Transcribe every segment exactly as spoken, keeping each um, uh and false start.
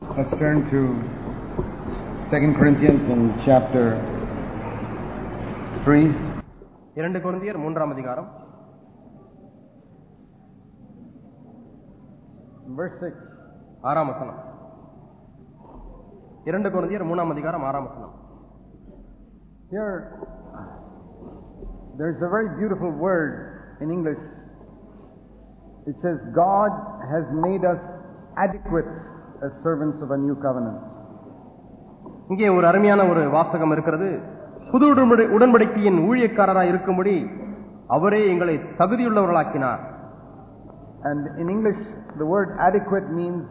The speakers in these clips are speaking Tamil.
Let's turn to Second Corinthians in chapter three. இரண்டு கொரிந்தியர் மூன்றாம் அதிகாரம் Verse six. ஆறாம் வசனம். இரண்டு கொரிந்தியர் மூன்றாம் அதிகாரம் ஆறாம் வசனம். Here, there's a very beautiful word in English. It says, God has made us adequate as servants of a new covenant. இங்கே ஒரு அருமையான ஒரு வாசகம் இருக்கிறது. புது உடன்படிக்கையின் ஊழியக்காரராய் இருக்கும்படி அவரே எங்களை தகுதியுள்ளவர்களாக்கினார். And in English, the word adequate means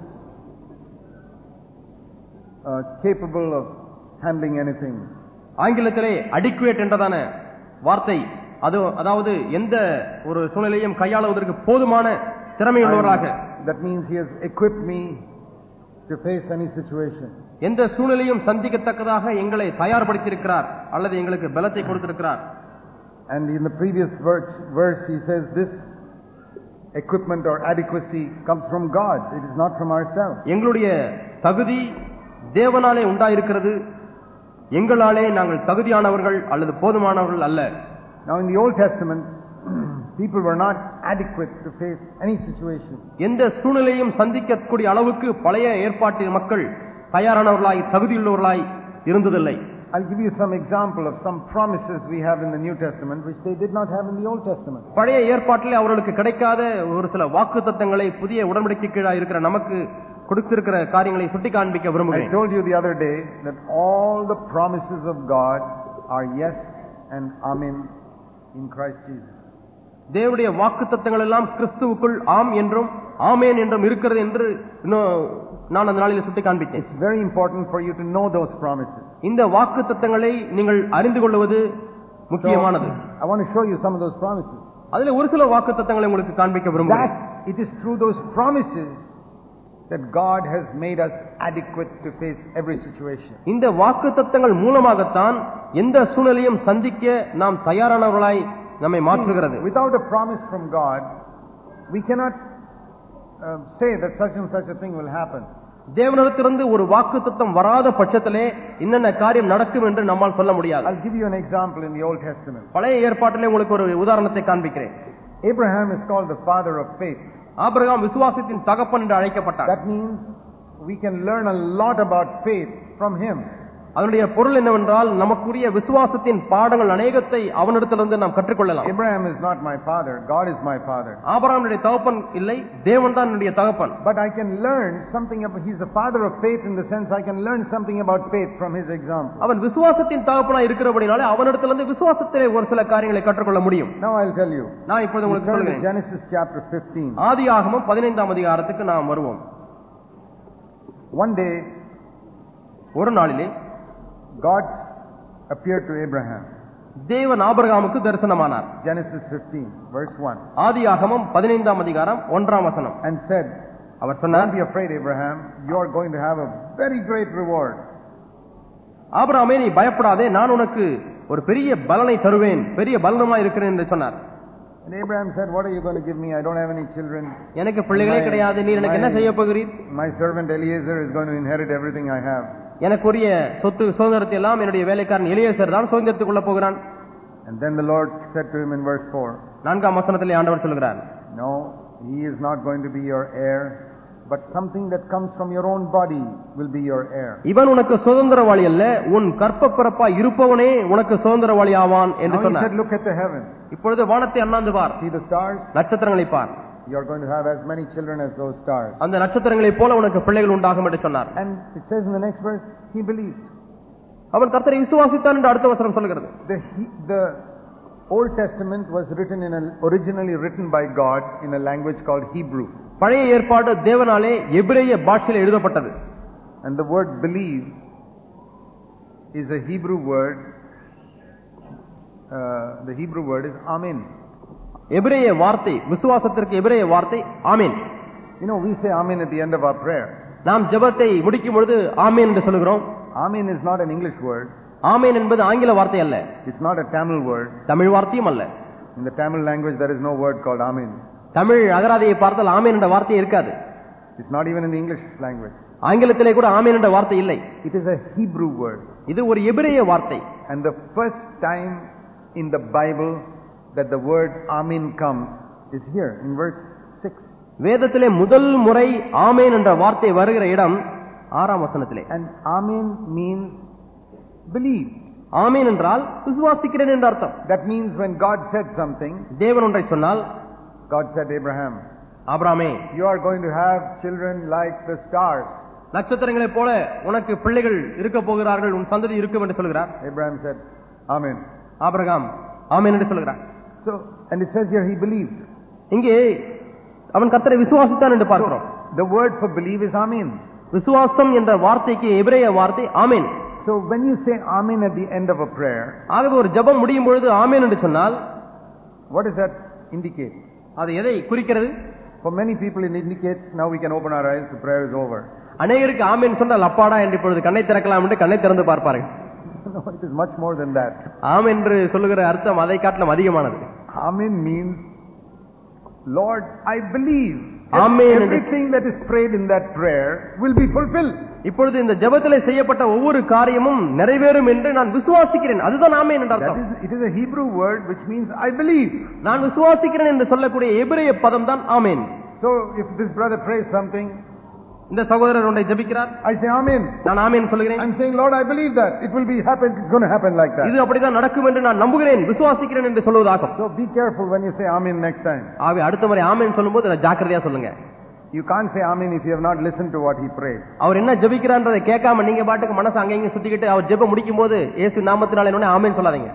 uh, capable of handling anything. ஆங்கிலத்திலே adequate என்றதான வார்த்தை அது அதாவது எந்த ஒரு சூழ்நிலையும் கையாளுவதற்கு போதுமான திறமையுள்ளவராக. That means he has equipped me to face any situation. எந்த சூழ்நிலையும் சந்திக்கத்தக்கதாக எங்களை தயார்படுத்தியிருக்கிறார் அல்லது எங்களுக்கு பலத்தை கொடுத்திருக்கிறார். And in the previous verse, verse he says this equipment or adequacy comes from God. It is not from ourselves. எங்களுடைய தகுதி தேவனாலே உண்டாயிருக்கிறது. எங்களாலே நாங்கள் தகுதியானவர்கள் அல்லது போதுமானவர்கள் அல்ல. Now in the Old Testament, people were not adequate to face any situation. எந்த சூழ்நிலையும் சந்திக்கக்கூடிய அளவுக்கு பழைய ஏற்பாட்டு மக்கள் தயாரானவர்களாய் தகுதியுள்ளவர்களாய் இருந்ததில்லை. I'll give you some example of some promises we have in the New Testament which they did not have in the Old Testament. பழைய ஏற்பாட்டிலே அவர்களுக்கு கிடைக்காத ஒரு சில வாக்குத்தத்தங்களை புதிய உடன்படிக்கை கீழே இருக்கிற நமக்கு கொடுத்திருக்கிற காரியங்களை சுட்டி காண்பிக்க விரும்புகிறேன். I told you the other day that all the promises of God are yes and amen in Christ Jesus. தேவனுடைய வாக்குத்தத்தங்கள் எல்லாம் கிறிஸ்துவுக்குள் ஆம் என்றும் ஆமென் என்றும் இருக்கிறது என்று நான் அந்த நாளில் சுட்டி காண்பித்தேன். It's very important for you to know those promises. இந்த வாக்குத்தத்தங்களை நீங்கள் அறிந்து கொள்வது முக்கியமானது. I want to show you some of those promises. அதிலே ஒரு சில வாக்குத்தத்தங்களை உங்களுக்கு காண்பிக்க விரும்புகிறேன். That it is through those promises that God has made us adequate to face every situation. இந்த வாக்குத்தத்தங்கள் மூலமாகத்தான் எந்த சூழ்நிலையும் சந்திக்க நாம் தயாரானவர்களாய் நம்மை மாற்றுகிறது. Without a promise from God, we cannot uh, say that such and such a thing will happen. தேவனிடத்திலிருந்து ஒரு வாக்குத்தத்தம் வராத பட்சத்திலே இன்னென்ன காரியம் நடக்கும் என்று நம்மால் சொல்ல முடியாது. I'll give you an example in the Old Testament. பழைய ஏற்பாட்டிலே உங்களுக்கு ஒரு உதாரணத்தை காண்பிக்கிறேன். Abraham is called the father of faith. Abraham விசுவாசத்தின் தகப்பன் என்று அழைக்கப்பட்டார். That means we can learn a lot about faith from him. அதனுடைய பொருள் என்னவென்றால் நமக்குரிய விசுவாசத்தின் பாடங்கள் அநேகத்தை அவனிடத்திலிருந்து நாம் கற்றுக்கொள்ளலாம். Abraham is not my father, God is my father. ஆபிரகாமுடைய தகப்பன் இல்லை, தேவன் தான் என்னுடைய தகப்பன். But I can learn something about, he's the father of faith in the sense I can learn something about faith from his example. அவன் விசுவாசத்தின் தகப்பனாய் இருக்கிறபடினாலே அவனிடத்திலிருந்து விசுவாசத்திலே ஒரு சில காரியங்களை கற்றுக்கொள்ள முடியும். Now I'll tell you. நான் இப்போது உங்களுக்கு சொல்கிறேன். Genesis chapter fifteen. ஆதியாகமம் பதினைந்தாம் அதிகாரத்துக்கு நாம் வருவோம். One day, ஒரு நாளிலே God appeared to Abraham. தேவன் ஆபிரகாமுக்கு தரிசனமானார். Genesis fifteen verse one. ஆதியாகமம் பதினைந்தாம் அதிகாரம் ஒன்றாம் வசனம். And said, அவர் சொன்னார், "Don't be afraid, Abraham. You are going to have a very great reward." ஆபிரகாமே நீ பயப்படாதே, நான் உனக்கு ஒரு பெரிய பலனை தருவேன், பெரிய பலனுமாய் இருக்கிறேன் என்று சொன்னார். And Abraham said, "What are you going to give me? I don't have any children. எனக்கு பிள்ளைகளே கிடையாது, நீர் எனக்கு என்ன செய்ய போகிறீர்? My servant Eliezer is going to inherit everything I have." எனக்குரிய சொத்து சுதந்திரத்தை எல்லாம் என்னுடைய வேலைக்காரன் எலியேசர் தான் சுதந்திரத்துக் கொள்ள போகிறான். And then the Lord said to him in verse four. நான்காம் வசனத்திலே ஆண்டவர் சொல்கிறார், "No, he is not going to be your heir, but something that comes from your own body will be your heir." இவன் உனக்கு சுதந்திரவாளி அல்ல, உன் கற்பப்பிறப்பாய் இருப்பவனே உனக்கு சுதந்திரவாளி ஆவான் என்று சொன்னார். He said, "Look at the heavens." இப்பொழுது வானத்தை அண்ணாந்து பார். See the stars? நட்சத்திரங்களை பார். You are going to have as many children as those stars. அந்த நட்சத்திரங்களைப் போல உனக்கு பிள்ளைகள் உண்டாகும் என்று சொன்னார். And it says in the next verse, he believed. அவன் கர்த்தரை விசுவாசித்தான் என்று அடுத்த வசனம் சொல்கிறது. The the Old Testament was written in a, originally written by God in a language called Hebrew. பழைய ஏற்பாடு தேவனாலே எபிரேய பாஷையில் எழுதப்பட்டது. And the word believe is a Hebrew word. Uh, the Hebrew word is amen. எபிரேய வார்த்தை, விசுவாசத்திற்கு எபிரேய வார்த்தை ஆமென். You know, we say amen at the end of our prayer. நாம் ஜெபத்தை முடிக்கும் பொழுது ஆமென் என்று சொல்கிறோம். Amen is not an English word. ஆமென் என்பது ஆங்கில வார்த்தை அல்ல. It's not a Tamil word. Tamil வார்த்தையும் அல்ல. In the Tamil language there is no word called amen. Tamil அகராதியை பார்த்தால் ஆமென் என்ற வார்த்தை இருக்காது. It's not even in the English language. ஆங்கிலத்திலே கூட ஆமென் என்ற வார்த்தை இல்லை. It is a Hebrew word. இது ஒரு எபிரேய வார்த்தை. And the first time in the Bible that the word amen comes is here in verse six. வேதத்திலே முதல் முறை ஆமென் என்ற வார்த்தை வருகிற இடம் ஆறாம் வசனத்திலே. And amen means believe. ஆமென் என்றால் விசுவாசிக்கிறேன் என்ற அர்த்தம். That means when God said something, தேவன் ஒன்றை சொன்னால், God said, Abraham, ஆபிரகாமே, you are going to have children like the stars. நட்சத்திரங்களைப் போல உனக்கு பிள்ளைகள் இருக்க போகிறார்கள், உன் சந்ததி இருக்கும் என்று சொல்கிறார். Abraham said, amen. Abraham amen என்று சொல்கிறார். So, and it says here he believed. இங்கே அவன் கர்த்தரை விசுவாசித்தான் என்று பார்க்கிறோம். The word for believe is amen. விசுவாசம் என்ற வார்த்தைக்கு எபிரேய வார்த்தை ஆமென். So when you say amen at the end of a prayer, ஆகவே ஒரு ஜெபம் முடியும் பொழுது ஆமென் என்று சொன்னால், what does that indicate? அது எதை குறிக்கிறது? For many people it indicates now we can open our eyes, the prayer is over. அநேகருக்கு ஆமென் சொன்னால் அப்பாடா என்று இப்பொழுது கண்ணை திறக்கலாம் என்று கண்ணை திறந்து பார்ப்பார்கள். No, it is much more than that. ஆமென் என்று சொல்லுகிற அர்த்தம் அதை காட்டிலும் அதிகமானது. Amen means, Lord, I believe Amen. everything that is prayed in that prayer will be fulfilled. இப்பொழுது இந்த ஜெபத்திலே செய்யப்பட்ட ஒவ்வொரு காரியமும் நிறைவேறும் என்று நான் விசுவாசிக்கிறேன். அதுதான் ஆமென் என்ற அர்த்தம். It is a Hebrew word which means I believe. நான் விசுவாசிக்கிறேன் என்று சொல்லக்கூடிய எபிரேய பதம் தான் ஆமென். So if this brother prays something, இந்த சகோதரர் ஒன்றை ஜெபிக்கிறார், I say amen. நான் ஆமென் சொல்கிறேன். I'm saying, Lord, I believe that it will be happen. It's going to happen like that. இது அப்படிதான் நடக்கும் என்று நான் நம்புகிறேன், விசுவாசிக்கிறேன் என்று சொல்வதாகும். So be careful when you say amen next time. ஆகவே அடுத்த முறை ஆமென் சொல்லும்போது ஜாக்கிரதையா சொல்லுங்க. You can't say amen if you have not listened to what he prayed. அவர் என்ன ஜெபிக்கிறார்ன்றதை கேட்காம நீங்க பாட்டுக்கு மனசு அங்க இங்க சுத்திக்கிட்டு அவர் ஜெபம் முடிக்கும் போது இயேசு நாமத்தினாலே என்ன ஆமென் சொல்லாதீங்க.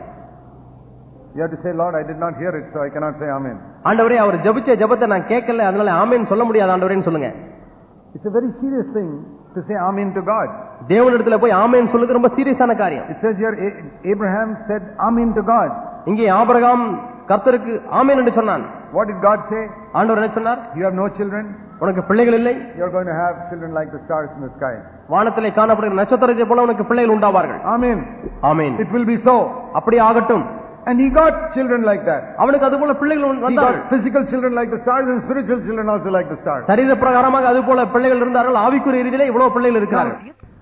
You have to say, Lord, I did not hear it, so I cannot say amen. ஆண்டவரே, அவர் ஜெபிச்ச ஜெபத்தை நான் கேட்கல, அதனால ஆமென் சொல்ல முடியாது ஆண்டவரேன்னு சொல்லுங்க. It's a very serious thing to say amen to God. தேவனிடத்துல போய் ஆமென் சொல்லுது ரொம்ப சீரியஸான காரியம். It says here Abraham said amen to God. இங்கே ஆபிரகாம் கர்த்தருக்கு ஆமென் என்று சொன்னான். What did God say? ஆண்டவர் என்ன சொன்னார்? You have no children. உனக்கு பிள்ளைகள் இல்லை. You are going to have children like the stars in the sky. வானத்திலே காணப்படுகிற நட்சத்திரத்தை போல உனக்கு பிள்ளைகள் உண்டாவார்கள். Amen. Amen. It will be so. அப்படி ஆகட்டும். And he got children like that. அவனுக்கு அதுபோல பிள்ளைகள் வந்தார்கள். He got physical children like the stars and spiritual children also like the stars. சரீர பிரகாரமாக அதுபோல பிள்ளைகள் இருந்தார்கள், ஆவிக்குரிய ரீதியிலே இவ்வளவு பிள்ளைகள் இருக்கிறார்கள்.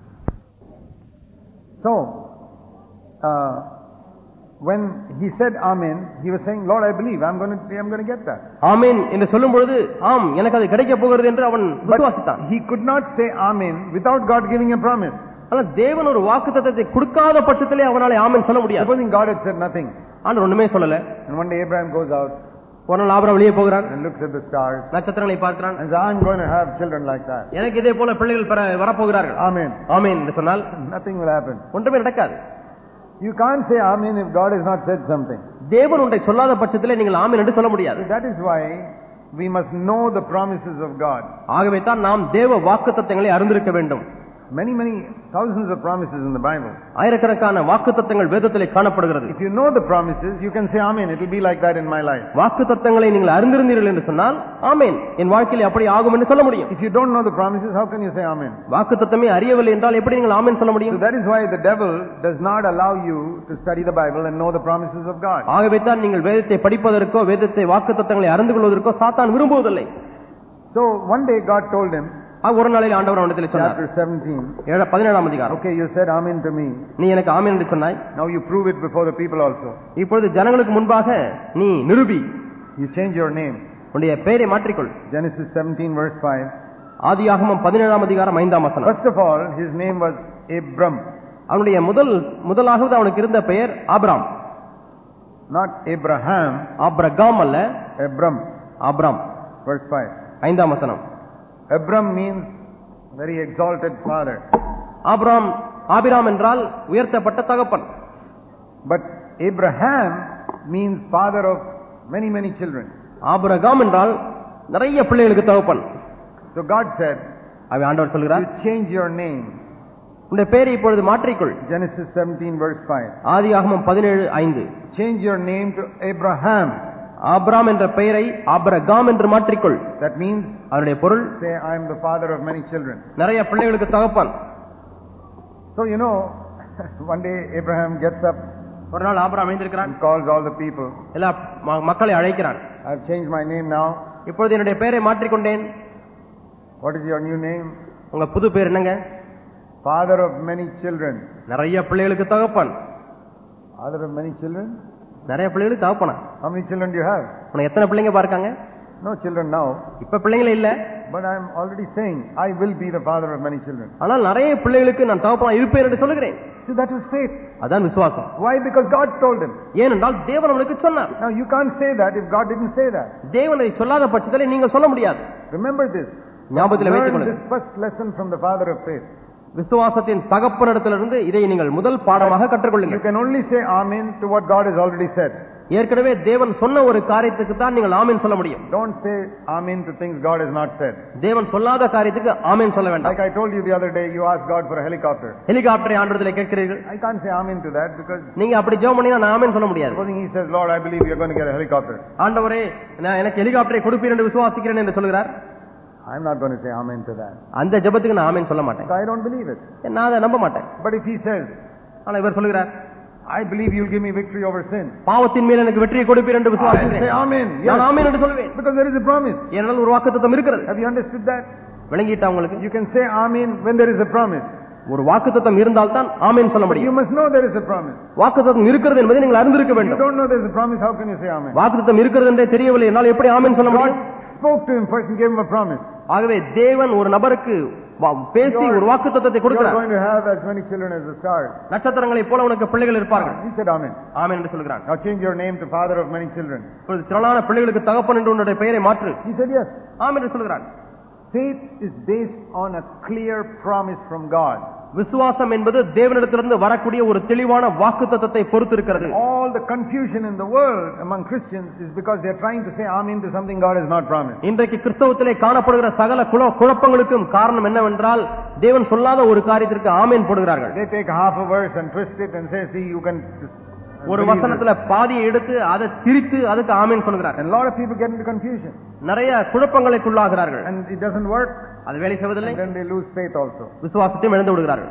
So uh, when he said amen, he was saying, Lord, I believe I'm going to I'm going to get that. ஆமென் என்று சொல்லும் பொழுது ஆம் எனக்கு அது கிடைக்க போகிறது என்று அவன் விசுவாசித்தான். He could not say amen without God giving a promise. ஆனால் தேவன் ஒரு வாக்குத்தத்தத்தை கொடுக்காத பட்சத்திலே அவனாலே ஆமென் சொல்ல முடியாது. Supposing God had said nothing. ஆண்டவர் ஒண்ணுமே சொல்லல. And one day Abraham goes out. ஒரு நாள் ஆபிரகாம் வெளியே போகிறான். And looks at the stars. நட்சத்திரங்களை பார்க்கிறான். And says, I'm going to have children like that. எனக்கு இதே போல பிள்ளைகள் வர போகிறார்கள். Amen. ஆமென் என்று சொன்னால் nothing will happen. ஒன்றுமே நடக்காது. You can't say amen if God has not said something. தேவன் ஒன்றை சொல்லாத பட்சத்திலே நீங்கள் ஆமென் என்று சொல்ல முடியாது. That is why we must know the promises of God. ஆகவே தான் நாம் தேவ வாக்குத்தத்தங்களை அறிந்திருக்க வேண்டும். Many many thousands of promises in the Bible. ஆயிரக்கணக்கான வாக்குத்தத்தங்கள் வேதத்திலே காணப்படுகிறது. If you know the promises, you can say amen. It will be like that in my life. வாக்குத்தத்தங்களை நீங்கள் அறிந்திருந்தீர்கள் என்று சொன்னால் ஆமென் என் வாழ்க்கையிலே அப்படி ஆகும் என்று சொல்ல முடியும். If you don't know the promises, how can you say amen? வாக்குத்தத்தமே அறியவில்லை என்றால் எப்படி நீங்கள் ஆமென் சொல்ல முடியும்? So that is why the devil does not allow you to study the Bible and know the promises of God. ஆகவே தான் நீங்கள் வேதத்தை படிப்பதற்கோ வேதத்தை வாக்குத்தத்தங்களை அறிந்து கொள்வதற்கோ சாத்தான் விரும்புவதில்லை. So one day God told him, ஒரு நாளில் ஆண்டவர் அவனிடத்தில் சொன்னார். Chapter seventeen. பதினேழாம் அதிகாரம். Okay, you said amen to me. நீ எனக்கு ஆமென் என்று சொன்னாய். Now you prove it before the people also. இப்பொழுது ஜனங்களுக்கு முன்பாக நீ நிரூபி. You change your name. உன்னுடைய பெயரை மாற்றிக்கொள். Genesis seventeen verse five. ஆதியாகமம் பதினேழாம் அதிகாரம் ஐந்தாம் வசனம். First of all, his name was Abram. அவனுடைய முதல் முதலாவது அவனுக்கு இருந்த பெயர் ஆபிராம். Not Abraham. ஆபிரகாம் அல்ல, Abram. ஆபிராம். Verse five. ஐந்தாம் வசனம். Abram means very exalted father. Abram Abram என்றால் உயர்த்தப்பட்ட தகப்பன். But Abraham means father of many many children. Abraham என்றால் நிறைய பிள்ளைகளுக்கு தகப்பன். So God said, அவன் ஆண்டவர் சொல்கிறார், you change your name. உன்னுடைய பெயரை இப்பொழுது மாற்றிக்கொள். Genesis seventeen verse five. ஆதியாகமம் பதினேழு ஐந்து. Change your name to Abraham. Abram என்ற பெயரை ஆபிரகாம் என்று மாற்றிக்கொள். That means, அதனுடைய பொருள், say I am the father of many children. நிறைய பிள்ளைகளுக்கு தகப்பன். So you know, one day Abraham gets up. ஒரு நாள் Abram எழுந்திருக்கிறான். Calls all the people. எல்லா மக்களை அழைக்கிறான். I have changed my name now. இப்பொழுது என்னுடைய பெயரை மாற்றிக்கொண்டேன். What is your new name? உங்க புது பேர் என்னங்க? Father of many children. நிறைய பிள்ளைகளுக்கு தகப்பன். Father of many children? நிறைய பிள்ளைகளுக்கு தகப்பனா? How many children do you have? உனக்கு எத்தனை பிள்ளைங்க பாருங்க? No children now. இப்ப பிள்ளைங்களே இல்ல. But I am already saying I will be the father of many children. ஆனால் நிறைய பிள்ளைகளுக்கு நான் தகப்பனா இருப்பேன் என்று சொல்கிறேன். So that was faith. அதான் விசுவாசம். Why? Because God told him. ஏனென்றால் தேவன் அவனுக்கு சொன்னார். Now you can't say that if God didn't say that. தேவன் அதை சொல்லாத பட்சத்தில் நீங்கள் சொல்ல முடியாது. Remember this. ஞாபகத்தில் வைத்துக் Learn கொள்ளுங்கள். this first lesson from the father of faith. விசுவாசத்தின் தகப்பனிடத்திலிருந்து இதை நீங்கள் முதல் பாடமாக கற்றுக்கொள்ளுங்கள். You can only say amen to what God has already said. ஏற்கனவே தேவன் சொன்ன ஒரு காரியத்துக்கு தான் நீங்கள் ஆமென் சொல்ல முடியும். Don't say amen to things God has not said. தேவன் சொல்லாத காரியத்துக்கு ஆமென் சொல்ல வேண்டாம். Like I told you the other day, you asked God for a helicopter. ஹெலிகாப்டரை ஆண்டவரிலே கேட்கிறீர்கள். I can't say amen to that because நீங்க அப்படி ஜெபம் பண்ணினா நான் ஆமென் சொல்ல முடியாது. supposing he says, Lord, I believe you're going to get a helicopter. ஆண்டவரே நான் எனக்கு ஹெலிகாப்டரை கொடுப்பீர் என்று விசுவாசிக்கிறேன் என்று சொல்கிறார். I'm not going to say amen to that. அந்த ஜெபத்துக்கு நான் ஆமென் சொல்ல மாட்டேன். I don't believe it. நான் அதை நம்ப மாட்டேன். But if he says, ஆனா இவர் சொல்கிறார், I believe you'll give me victory over sin. பாவத்தின் மேல் எனக்கு வெற்றியை கொடுப்பீர் என்று விசுவாசிக்கிறேன். Say amen. நான் ஆமென் என்று சொல்வேன். Because there is a promise. ஏனென்றால் ஒரு வாக்குத்தத்தம் இருக்கிறது. Have you understood that? விளங்கிட்டா உங்களுக்கு? You can say amen when there is a promise. ஒரு வாக்குத்தத்தம் இருந்தால் தான் ஆமென் சொல்ல You முடியும். must know there is a promise. வாக்குத்தத்தம் இருக்கிறது என்பதை நீங்கள் அறிந்திருக்க If you வேண்டும். don't know there is a promise, how can you say amen? வாக்குத்தத்தம் இருக்கிறது என்றே தெரியவில்லை என்னால் எப்படி ஆமென் சொல்ல God முடியும்? spoke to him first and gave him a promise. ஆகவே தேவன் ஒரு நபருக்கு பேசி ஒரு வாக்குத்தத்தத்தை You are கொடுக்கிறார். going to have as many children as the stars. நட்சத்திரங்களைப் போல உனக்கு பிள்ளைகள் இருப்பார்கள். He said amen. ஆமென் என்று சொல்கிறான். Now change your name to father of many children. இப்பொழுது திரளான பிள்ளைகளுக்கு தகப்பன் என்று உன்னுடைய பெயரை மாற்று. He said yes. ஆமென் என்று சொல்கிறான். Faith is based on a clear promise from God. விசுவாசம் என்பது தேவனிடத்திலிருந்து வரக்கூடிய ஒரு தெளிவான வாக்குத்தத்தத்தை பொறுத்து இருக்கிறது. All the confusion in the world among Christians is because they are trying to say amen to something God has not promised. இன்றைக்கு கிறிஸ்தவத்திலே காணப்படுகிற சகல குழப்பங்களுக்கும் காரணம் என்னவென்றால் தேவன் சொல்லாத ஒரு காரியத்திற்கு ஆமென் போடுகிறார்கள். They take half a verse and twist it and say, see, you can ஒரு வசனத்துல பாதியை எடுத்து அதை திரித்து அதுக்கு ஆமென் சொல்கிறார். And a lot of people get into confusion. நிறைய குழப்பங்களுக்குள்ளாகிறார்கள். And it doesn't work. அது வேலை செய்வதில்லை. And then they lose faith also. விசுவாசத்தையும் இழந்து விடுகிறார்கள்.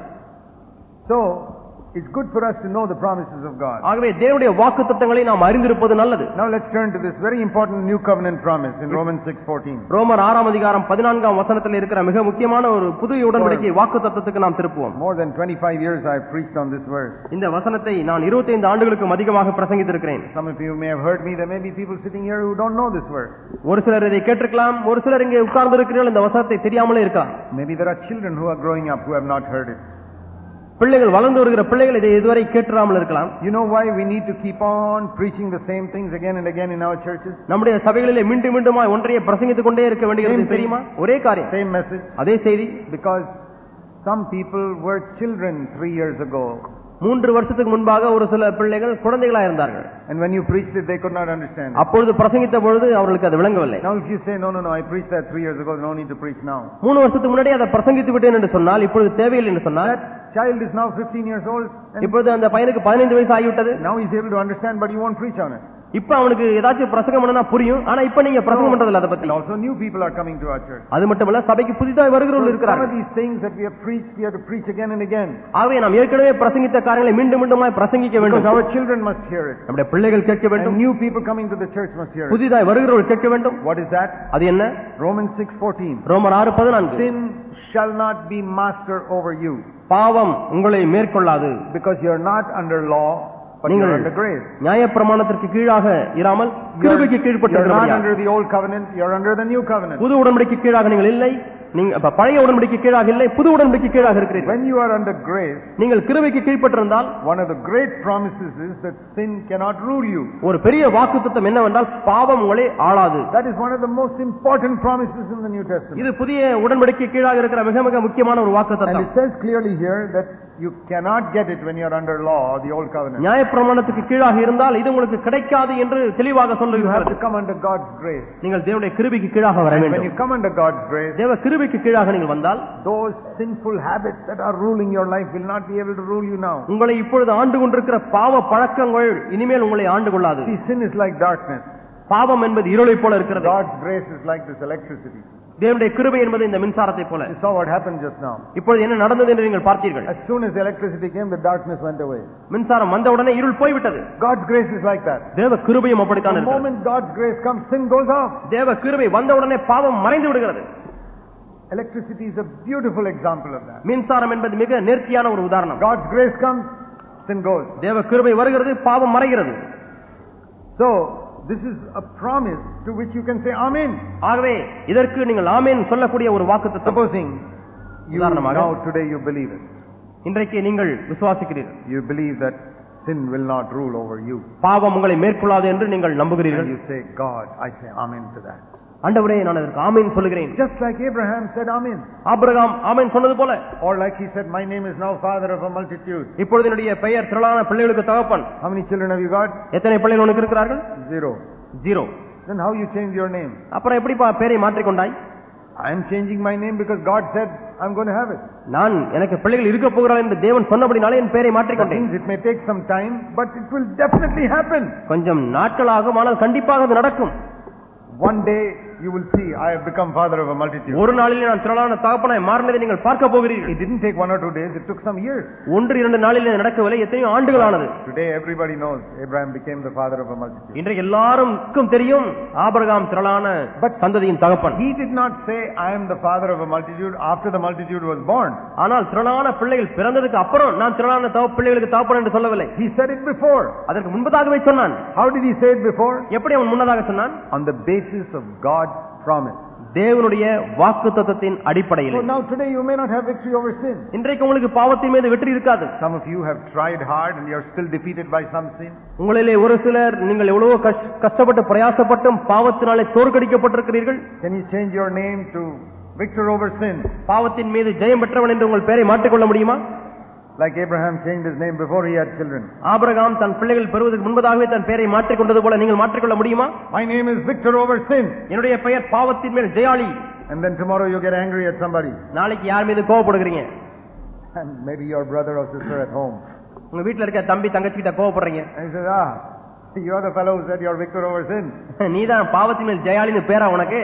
So it's good for us to know the promises of God. ஆகவே தேவனுடைய வாக்குத்தத்தங்களை நாம் அறிந்திருப்பது நல்லது. Now let's turn to this very important new covenant promise in Romans six fourteen. ரோமர் ஆறாம் அதிகாரம் பதினான்காம் வசனத்தில் இருக்கிற மிக முக்கியமான ஒரு புதிய உடன்படிக்கை வாக்குத்தத்தத்துக்கு நாம் திருப்புவோம். More than twenty-five years I have preached on this verse. இந்த வசனத்தை நான் இருபத்தைந்து ஆண்டுகளுக்கு அதிகமாக பிரசங்கித்திருக்கிறேன். Some of you may have heard me. There may be people sitting here who don't know this verse. ஒரு சிலர் இதை கேட்டிருக்கலாம், ஒரு சிலர் இங்கே உட்கார்ந்து இருக்கிறீர்கள் இந்த வசனத்தை தெரியாமலே இருக்கலாம். Maybe there are children who are growing up who have not heard it. பிள்ளைகள் வளர்ந்து வருகிற பிள்ளைகள் இதை இதுவரை கேட்காமல் இருக்கலாம். You know why we need to keep on preaching the same things again and again in our churches? நம்முடைய சபைகளிலே மீண்டும் மீண்டுமாய் ஒன்றையே பிரசங்கித்துக் கொண்டே இருக்க வேண்டியது தெரியுமா? ஒரே காரியம், same message, அதே செய்தி. Because some people were children three years ago. மூன்று வருஷத்துக்கு முன்பாக ஒரு சில பிள்ளைகள் குழந்தைகளாக இருந்தார்கள். And when you preached it, they could not understand. அப்பொழுது பிரசங்கித்த பொழுது அவர்களுக்கு அது விளங்கவில்லை. Now if you say no no no I preached that three years ago, no need to preach now. மூணு வருஷத்துக்கு முன்னாடி அதை பிரசங்கித்து விட்டேன் என்று சொன்னால் இப்பொழுது தேவையில்லை என்று சொன்னால், that child is now fifteen years old. இப்பொழுது அந்த பையனுக்கு பதினைந்து வயசு ஆகிவிட்டது. Now he is able to understand, but you won't preach on it. இப்ப அவனுக்கு ஏதாச்சும் பிரசங்கம் பண்ணா புரியும், ஆனா இப்ப நீங்க பிரசங்கம் பண்றதில்ல அதை பத்தி. Also new people are coming to our church. அது மட்டுமல்ல சபைக்கு புதிதாக வருகிறவர்கள் இருக்கிறார்கள். Some of these things that we have preached, we have to preach again and again. ஆகவே நாம் ஏற்கனவே பிரசங்கித்த காரியங்களை மீண்டும் மீண்டுமாய் பிரசங்கிக்க வேண்டும். Because our children must hear it. நம்முடைய பிள்ளைகள் கேட்க வேண்டும். And new people coming to the church must hear it. புதிதாக வருகிறவர்கள் கேட்க வேண்டும். What is that? அது என்ன? Romans six fourteen. ரோமர் ஆறு பதினான்கு. Sin shall not be master over you. பாவம் உங்களை மேற்கொள்ளாது. Because you are not under law, but you are under grace. நியாயப்பிரமாணத்திற்கு கீழாக இராமல் கிருபைக்கு கீழ்ப்பட்டிருக்கிறீர்கள். You are not under the old covenant, you are under the new covenant. புது உடன்படிக்கை கீழாக நீங்கள் இல்லை, நீங்க பழைய உடன்படிக்கை கீழாக இல்லை, புது உடன்படிக்கை கீழாக இருக்கிறீர்கள். When you are under grace, நீங்கள் கிருபைக்கு கீழ்ப்பட்டிருந்தால், one of the great promises is that sin cannot rule you. ஒரு பெரிய வாக்குத்தத்தம் என்னவென்றால் பாவம் உங்களை ஆளாது. That is one of the most important promises in the New Testament. இது புதிய உடன்படிக்கை கீழாக இருக்கிற மிக மிக முக்கியமான ஒரு வாக்குத்தத்தம். And it says clearly here that you cannot get it when you are under law or the old covenant. நியாயப்பிரமாணத்துக்கு கீழாக இருந்தால் இது உங்களுக்கு கிடைக்காது என்று தெளிவாக சொல்லுகிறது. You have to come under God's grace. நீங்கள் தேவனுடைய கிருபைக்கு கீழாக வர வேண்டும். When you come under God's grace, தேவ கிருபைக்கு கீழாக நீங்கள் வந்தால், those sinful habits that are ruling your life will not be able to rule you now. உங்களை இப்பொழுது ஆண்டு கொண்டிருக்கிற பாவ பழக்கங்கள் இனிமேல் உங்களை ஆண்டு கொள்ளாது. See, sin is like darkness. பாவம் என்பது இருளை போல இருக்கிறது. God's grace is like this electricity. தேவனுடைய கிருபை என்பது இந்த மின்சாரத்தை போல. You saw what happened just now. இப்பொழுது என்ன நடந்தது என்று நீங்கள் பார்த்தீர்கள். As soon as the electricity came, the darkness went away. மின்சாரம் வந்த உடனே இருள் போய்விட்டது. God's grace is like that. தேவ கிருபையும் அப்படித்தான் The இருக்கிறது. moment God's grace comes, sin goes off. தேவ கிருபை வந்த உடனே பாவம் மறைந்து விடுகிறது. Electricity is a beautiful example of that. மின்சாரம் என்பது மிக நேர்த்தியான ஒரு உதாரணம். God's grace comes, sin goes. தேவ கிருபை வருகிறது, பாவம் மறைகிறது. So this is a promise to which you can say amen. ஆகவே இதற்கு நீங்கள் ஆமென் சொல்லக்கூடிய ஒரு வாக்குத்தத்தம். Supposing you now today you believe it. இன்றைக்கு நீங்கள் விசுவாசிக்கிறீர்கள். You believe that sin will not rule over you. பாவம் உங்களை மேற்கொள்ளாது என்று நீங்கள் நம்புகிறீர்கள். You say, God, I say amen to that. ஆண்டவரே நான் அதற்கு ஆமென் சொல்கிறேன். Just like Abraham said amen. Abraham amen சொன்னது போல. Or like he said, my name is now father of a multitude. இப்பொழுது என்னுடைய பெயர் திரளான பிள்ளைகளுக்கு தகப்பன். How many children have you got? எத்தனை பிள்ளைகள் உனக்கு இருக்கிறார்கள்? Zero. Zero. Then how you change your name? அப்புறம் எப்படி பெயரை மாற்றிக் கொண்டாய்? I am changing my name because God said I'm going to have it. நான் எனக்கு பிள்ளைகள் இருக்க போகிறார்கள் என்று தேவன் சொன்னபடினாலே என் பெயரை மாற்றிக் கொண்டேன். It may take some time, but it will definitely happen. கொஞ்சம் நாட்கள் ஆகும், ஆனால் கண்டிப்பாக அது நடக்கும். One day you will see I have become father of a multitude. ஒரு நாளிலே நான் திரளான தகப்பனாய் மாறினதை நீங்கள் பார்க்க போகிறீர்கள். It didn't take one or two days, it took some years. ஒன்று இரண்டு நாளிலே நடக்கவில்லை, எத்தனையோ ஆண்டுகள் ஆனது. Today everybody knows Abraham became the father of a multitude. இன்றைக்கு எல்லாருக்கும் தெரியும் ஆபிரகாம் திரளான சந்ததியின் தகப்பன். He did not say I am the father of a multitude after the multitude was born. ஆனால் திரளான பிள்ளைகள் பிறந்ததுக்கு அப்புறம் நான் திரளான பிள்ளைகளுக்கு தகப்பன் என்று சொல்லவில்லை. He said it before. அதற்கு முன்பதாகவே சொன்னான். How did he say it before? எப்படி அவன் முன்னதாக சொன்னான்? On the basis of God's promise. தேவனுடைய வாக்குத்தத்தத்தின் அடிப்படையில். So now today you may not have victory over sin. இன்றைக்கு உங்களுக்கு பாவத்தின் மீது வெற்றி இருக்காது. Some of you have tried hard and you are still defeated by some sin. உங்களிலே ஒரு சிலர் நீங்கள் எவ்வளவோ கஷ்டப்பட்டு பிரயாசப்பட்டும் பாவத்தினாலே தோற்கடிக்கப்பட்டிருக்கிறீர்கள். Can you change your name to victor over sin? பாவத்தின் மீது ஜெயம் பெற்றவன் என்று உங்கள் பெயரை மாற்றிக் கொள்ள முடியுமா? Like Abraham changed his name before he had children. Abraham தன் பிள்ளைகள் பெறுவதற்கு முன்பதாகவே தன் பெயரை மாற்றிக் கொண்டது போல நீங்கள் மாற்றிக் கொள்ள முடியுமா? My name is victor over sin. என்னுடைய பெயர் பாவத்தின் மேல் ஜெயாளி. And then tomorrow you get angry at somebody. நாளைக்கு யார் மீது கோபப்படுகிறீங்க? And maybe your brother or sister at home. உங்க வீட்ல இருக்க தம்பி தங்கச்சி கிட்ட கோபப்படுறீங்க. And he says, ah, you are the fellow who said you are victor over sin. நீதான் பாவத்தின் மேல் ஜெயாளின்னு பேரா உனக்கு?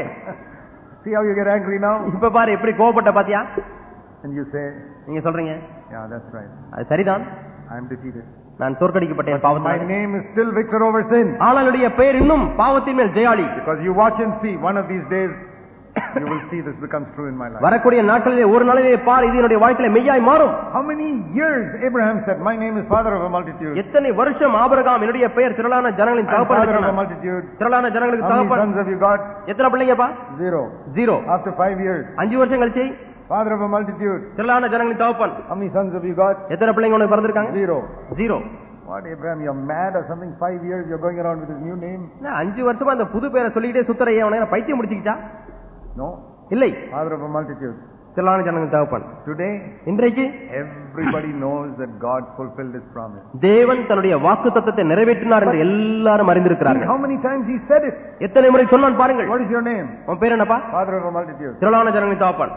See how you get angry now? இப்ப பாரு எப்படி கோபப்பட்ட பாத்தியா? And you say, நீங்க சொல்றீங்க, yeah, that's right. அது சரிதான். I am defeated. நான் தோற்கடிக்கப்பட்டேன் பாவத்தினால். My name is still victor over sin. ஆளுடைய பெயர் இன்னும் பாவத்தின் மேல் ஜெயாளி. Because you watch and see, one of these days you will see this becomes true in my life. வரக்கூடிய நாட்களிலே ஒரு நாளிலே பார் இது என்னுடைய வாழ்க்கையிலே மெய்யாய் மாறும். How many years Abraham said, my name is father of a multitude. எத்தனை வருஷம் ஆபிரகாம் என்னுடைய பெயர் திரளான ஜனங்களின் தகப்பன் father of a multitude. திரளான ஜனங்களுக்கு தகப்பன். How many sons have you got? எத்தனை பிள்ளைங்கப்பா? Zero. Zero. After five years. அஞ்சு வருஷம் கழிச்சு father of a multitude. திரளான ஜனங்களின் தகப்பன். How many sons have you got? எத்தனை பிள்ளைங்க உனக்கு பிறந்திருக்காங்க? Zero. Zero. What, Abraham, you're mad or something? Five years you're going around with his new name? அஞ்சு வருஷமா அந்த புது பேரை சொல்லிட்டே சுத்தரையே அவனை பைத்தியம் முடிச்சுக்கிட்டா? No. இல்லை. Father of a multitude. திரளான ஜனங்களின் தகப்பன். Today, இன்றைக்கு everybody knows that God fulfilled his promise. தேவன் தன்னுடைய வாக்குத்தத்தத்தை நிறைவேற்றினார் என்று எல்லாரும் அறிந்திருக்கிறார்கள். How many times he said it? எத்தனை முறை சொன்னான் பாருங்கள். What is your name? உன் பேர் என்னப்பா? Father of a multitude. திரளான ஜனங்களின் தகப்பன்.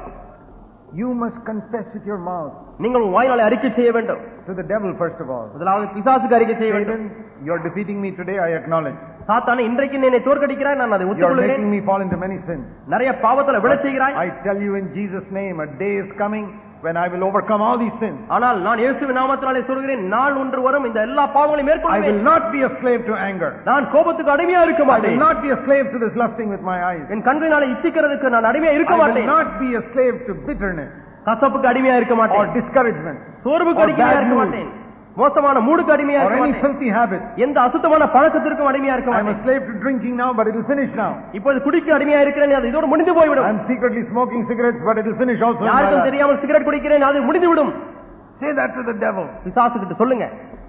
You must confess with your mouth. நீங்கள் வாயினாலே அறிக்கை செய்ய வேண்டும். To the devil first of all. முதலாவது பிசாசுக்கு அறிக்கை செய்ய வேண்டும். You are defeating me today, I acknowledge. சாத்தானே இன்றைக்கு நீ என்னை தோற்கடிக்கிறாய், நான் அதை ஒத்துக்கொள்கிறேன். You are making me fall into many sins. நிறைய பாவத்துல விழச் செய்கிறாய். I tell you in Jesus name, a day is coming when I will overcome all these sins. ஆனால் நான் இயேசுவின் நாமத்தினாலே சொல்கிறேன், நாள் ஒன்று வரும் இந்த எல்லா பாவங்களையும் மேற்கொள்வேன். I will not be a slave to anger. நான் கோபத்துக்கு அடிமையா இருக்க மாட்டேன். I will not be a slave to this lusting with my eyes. என் கண்களினாலே இச்சிக்கிறதுக்கு நான் அடிமையா இருக்க மாட்டேன். I will not be a slave to bitterness. கசப்புக்கு அடிமையா இருக்க மாட்டேன். Or discouragement. சோர்வுக்கு அடிமையா இருக்க மாட்டேன். மோசமான மூடுக்கு அடிமையா இருக்க மாட்டேன். Or any filthy habits. எந்த அசுத்தமான பழக்கத்திற்கும் அடிமையா இருக்க மாட்டேன். I am a slave to drinking now, but it will finish now. இப்போது குடிக்க அடிமையா இருக்கிறேன், அது இதோட முடிந்து போய்விடும். I am secretly smoking cigarettes, but it will finish also. யாருக்கும் தெரியாமல் சிகரெட் குடிக்கிறேன், அது முடிந்து விடும். Say that to the devil. பிசாசுகிட்ட சொல்லுங்க.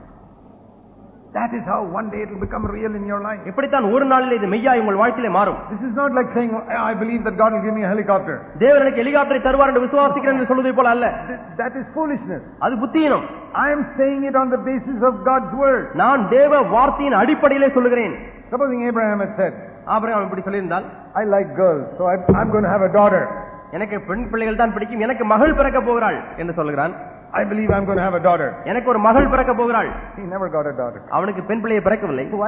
That is how one day it will become real in your life. இப்படித்தான் ஒரு நாளிலே இது மெய்யாய் உங்கள் வாழ்க்கையிலே மாறும். This is not like saying, I believe that God will give me a helicopter. தேவன் எனக்கு ஹெலிகாப்டரை தருவார் என்று விசுவாசிக்கிறேன் என்று சொல்வதை போல அல்ல. That is foolishness. அது புத்தியீனம். I am saying it on the basis of God's word. நான் தேவ வார்த்தையின் அடிப்படையிலே சொல்லுகிறேன். Supposing Abraham had said, Abraham இப்படி சொல்லியிருந்தால், I like girls, so I I'm going to have a daughter. எனக்கு பெண் பிள்ளைகள் தான் பிடிக்கும், எனக்கு மகள் பிறக்க போகிறாள் என்று சொல்லுகிறான். I believe I'm going to have a daughter. எனக்கு ஒரு மகள் பிறக்க போகிறாள். He never got a daughter. அவனுக்கு பெண் பிள்ளையை பிறக்கவில்லை. Why?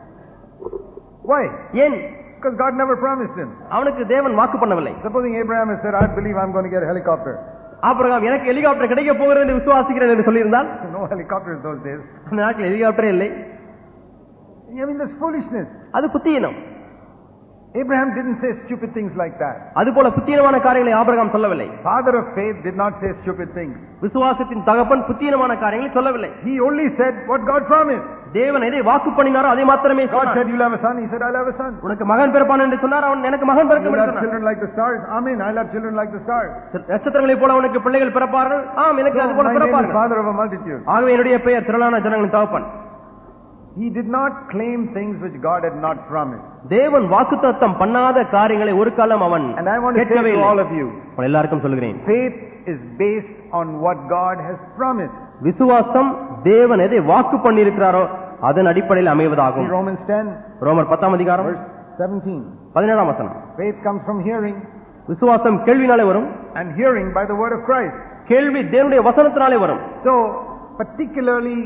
Why? ஏன்? Because God never promised him. அவனுக்கு தேவன் வாக்கு பண்ணவில்லை. Supposing Abraham had said, I believe I'm going to get a helicopter. Abraham எனக்கு ஹெலிகாப்டர் கிடைக்க போகிறது என்று விசுவாசிக்கிறேன் என்று சொல்லியிருந்தால், no helicopters those days. அந்த நாட்டில் ஹெலிகாப்டரே இல்லை. I mean, that's foolishness. அது புத்தியீனம். Abraham didn't say stupid things like that. அதுபோல புத்தீனமான காரியங்களை ஆபிரகாம் சொல்லவில்லை. Father of faith did not say stupid things. விசுவாசத்தின் தகப்பன் புத்தீனமான காரியங்களை சொல்லவில்லை. He only said what God promised. தேவன் எதை வாக்கு பண்ணினாரோ அதை மாத்திரமே God சொன்னார். said you'll have a son. He said I'll have a son. உனக்கு மகன் பிறப்பான் என்று சொன்னார். அவன் எனக்கு மகன் பிறக்கும் You'll என்று have சொன்னார். children like the stars. Amen. I'll have children like the stars. நட்சத்திரங்களைப் போல உனக்கு பிள்ளைகள் பிறப்பார்கள். ஆம், எனக்கு அது போல My name is பிறப்பார்கள். Father of a multitude. ஆகவே என்னுடைய பெயர் திரளான ஜனங்களின் தகப்பன். He did not claim things which God had not promised. தேவன் வாக்குத்தத்தம் பண்ணாத காரியங்களை ஒரு காலம் அவன் And I want to say to all of you, எல்லாருக்கும் சொல்கிறேன், faith is based on what God has promised. விசுவாசம் தேவன் எதை வாக்கு பண்ணியிருக்கிறாரோ அதன் அடிப்படையில் அமைவதாகும். Romans ten, ரோமர் பத்தாம் அதிகாரம் verse seventeen. பதினேழாம் வசனம். Faith comes from hearing, விசுவாசம் கேள்வினாலே வரும், and hearing by the word of Christ. கேள்வி தேவனுடைய வசனத்தினாலே வரும். So, particularly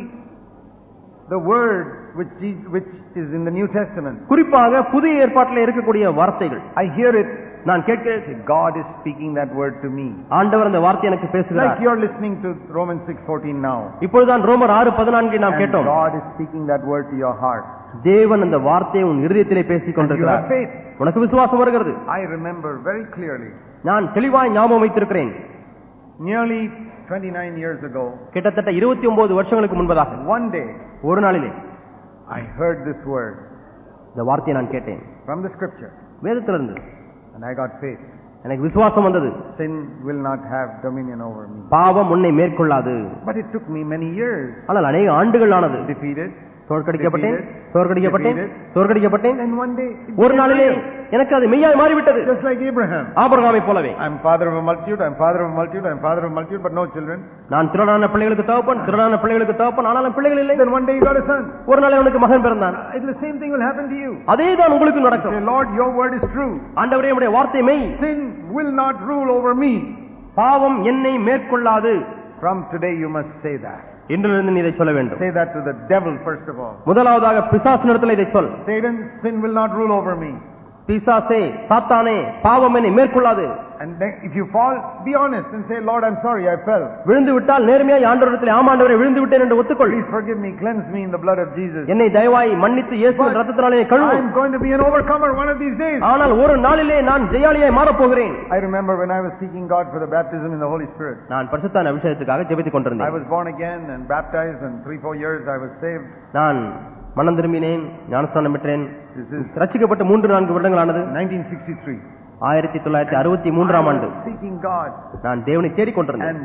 the word which which is in the New Testament, குறிப்பாக புதிய ஏற்பாட்டில் இருக்கக்கூடிய வார்த்தைகள் I hear it. நான் கேட்கிறேன், God is speaking that word to me. ஆண்டவர் அந்த வார்த்தை எனக்கு பேசுகிறார். Like you are listening to Romans six fourteen now. இப்பொழுதுதான் ரோமர் ஆறு பதினான்கை நாம் And கேட்டோம். God is speaking that word to your heart. தேவன் அந்த வார்த்தையை உன் இருதயத்திலே பேசிக் கொண்டிருக்கிறார். You have faith. உனக்கு விசுவாசம் வருகிறது. I remember very clearly. நான் தெளிவாய் ஞாபகம் வைத்திருக்கிறேன். Nearly twenty-nine years ago, கிட்டத்தட்ட இருபத்தி ஒன்பது வருஷங்களுக்கு முன்பதாக one day, ஒரு நாளிலே I heard this word இந்த வார்த்தையை நான் கேட்டேன். from the scripture, வேதத்திலிருந்து. and I got faith. எனக்கு விசுவாசம் வந்தது. Sin will not have dominion over me. பாவம் உன்னை மேற்கொள்ளாது. But it took me many years. ஆனால் அநேக ஆண்டுகள் ஆனது. Defeated. தோற்கடிக்கப்பட்டேன், தோற்கடிக்கப்பட்டேன், தோற்கடிக்கப்பட்டேன். And one day, ஒரு நாளிலே எனக்கு அது மெய்யாய் மாறிவிட்டது. just like Abraham. ஆபிரகாமை போலவே. I'm father of a multitude, I'm father of a multitude, I'm father of a multitude, but no children. நான் திரளான பிள்ளைகளுக்கு தகப்பன், திரளான பிள்ளைகளுக்கு தகப்பன், ஆனாலும் பிள்ளைகள் இல்லை. Then one day you got a son. ஒரு நாளே உனக்கு மகன் பிறந்தான். The same thing will happen to you. அதேதான் உங்களுக்கு நடக்கும். Say, Lord, your word is true. ஆண்டவரே, உம்முடைய வார்த்தை மெய். Sin will not rule over me. பாவம் என்னை மேற்கொள்ளாது. From today you must say that. இன்றிலிருந்து நீ இதை சொல்ல வேண்டும். Say that to the devil first of all. முதலாவதாக பிசாசினிடத்தில் இதை சொல். Satan, sin will not rule over me. பிசாசே, சாத்தானே, பாவம் என்னை மேற்கொள்ளாது. And then if you fall, be honest and say, Lord, I'm sorry, I fell. விழுந்து விட்டால் நேர்மையாய் ஆண்டவரிடத்தில் ஆமாண்டவரே விழுந்து விட்டேன் என்று ஒத்துக்கொள். Please forgive me, cleanse me in the blood of Jesus. என்னை தயவாய் மன்னித்து இயேசுவின் இரத்தத்தினாலே கழுவு. I'm going to be an overcomer one of these days. ஆனால் ஒரு நாளிலே நான் ஜெயாலியாய் மாறப் போகிறேன். I remember when I was seeking God for the baptism in the Holy Spirit. நான் பரிசுத்த அபிஷேகத்துக்காக ஜெபித்துக் கொண்டிருந்தேன். I was born again and baptized, and three four years I was saved. நான் மனம் திரும்பினேன், ஞானஸ்நானம் பெற்றேன். ரட்சிக்கப்பட்ட மூன்று நான்கு வருடங்கள் ஆனது. nineteen sixty-three. ஆயிரத்தி தொள்ளாயிரத்தி அறுபத்தி மூன்றாம் ஆண்டு seeking God. நான் தேவனை தேடிக் கொண்டிருந்தேன்.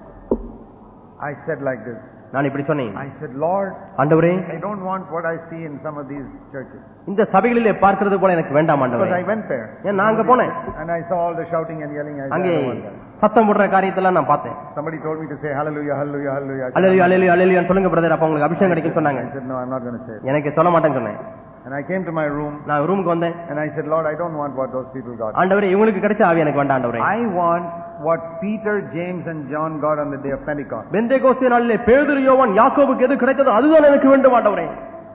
And I said like this. நான் இப்படி சொன்னேன். I said, Lord, ஆண்டவரே, I don't want what I see in some of these churches. இந்த சபைகளிலே பார்க்கிறது போல எனக்கு வேண்டாம் ஆண்டவரே. Because I went there. ஏன் நான் அங்க போனேன். And I saw all the shouting and yelling. I அங்கே சத்தம் போடுற காரியத்தெல்லாம் நான் பார்த்தேன். Somebody told me to say hallelujah, hallelujah, hallelujah. அல்லேலூயா, அல்லேலூயா, அல்லேலூயா சொல்லுங்க பிரதர், அப்ப உங்களுக்கு அபிஷேகம் கிடைக்கும் சொன்னாங்க. I said, no, I'm not going to say it. எனக்கு சொல்ல மாட்டேன்னு சொன்னேன். And I came to my room. நான் ரூமுக்கு வந்தேன். And I said, Lord, I don't want what those people got. ஆண்டவரே, இவங்களுக்கு கிடைச்ச ஆவி எனக்கு வேண்டாம் ஆண்டவரே. I want what Peter, James and John got on the day of Pentecost. Pentecost நாளிலே பேதுரு, யோவான், யாக்கோபுக்கு எது கிடைத்ததோ அதுதான் எனக்கு வேண்டும் ஆண்டவரே.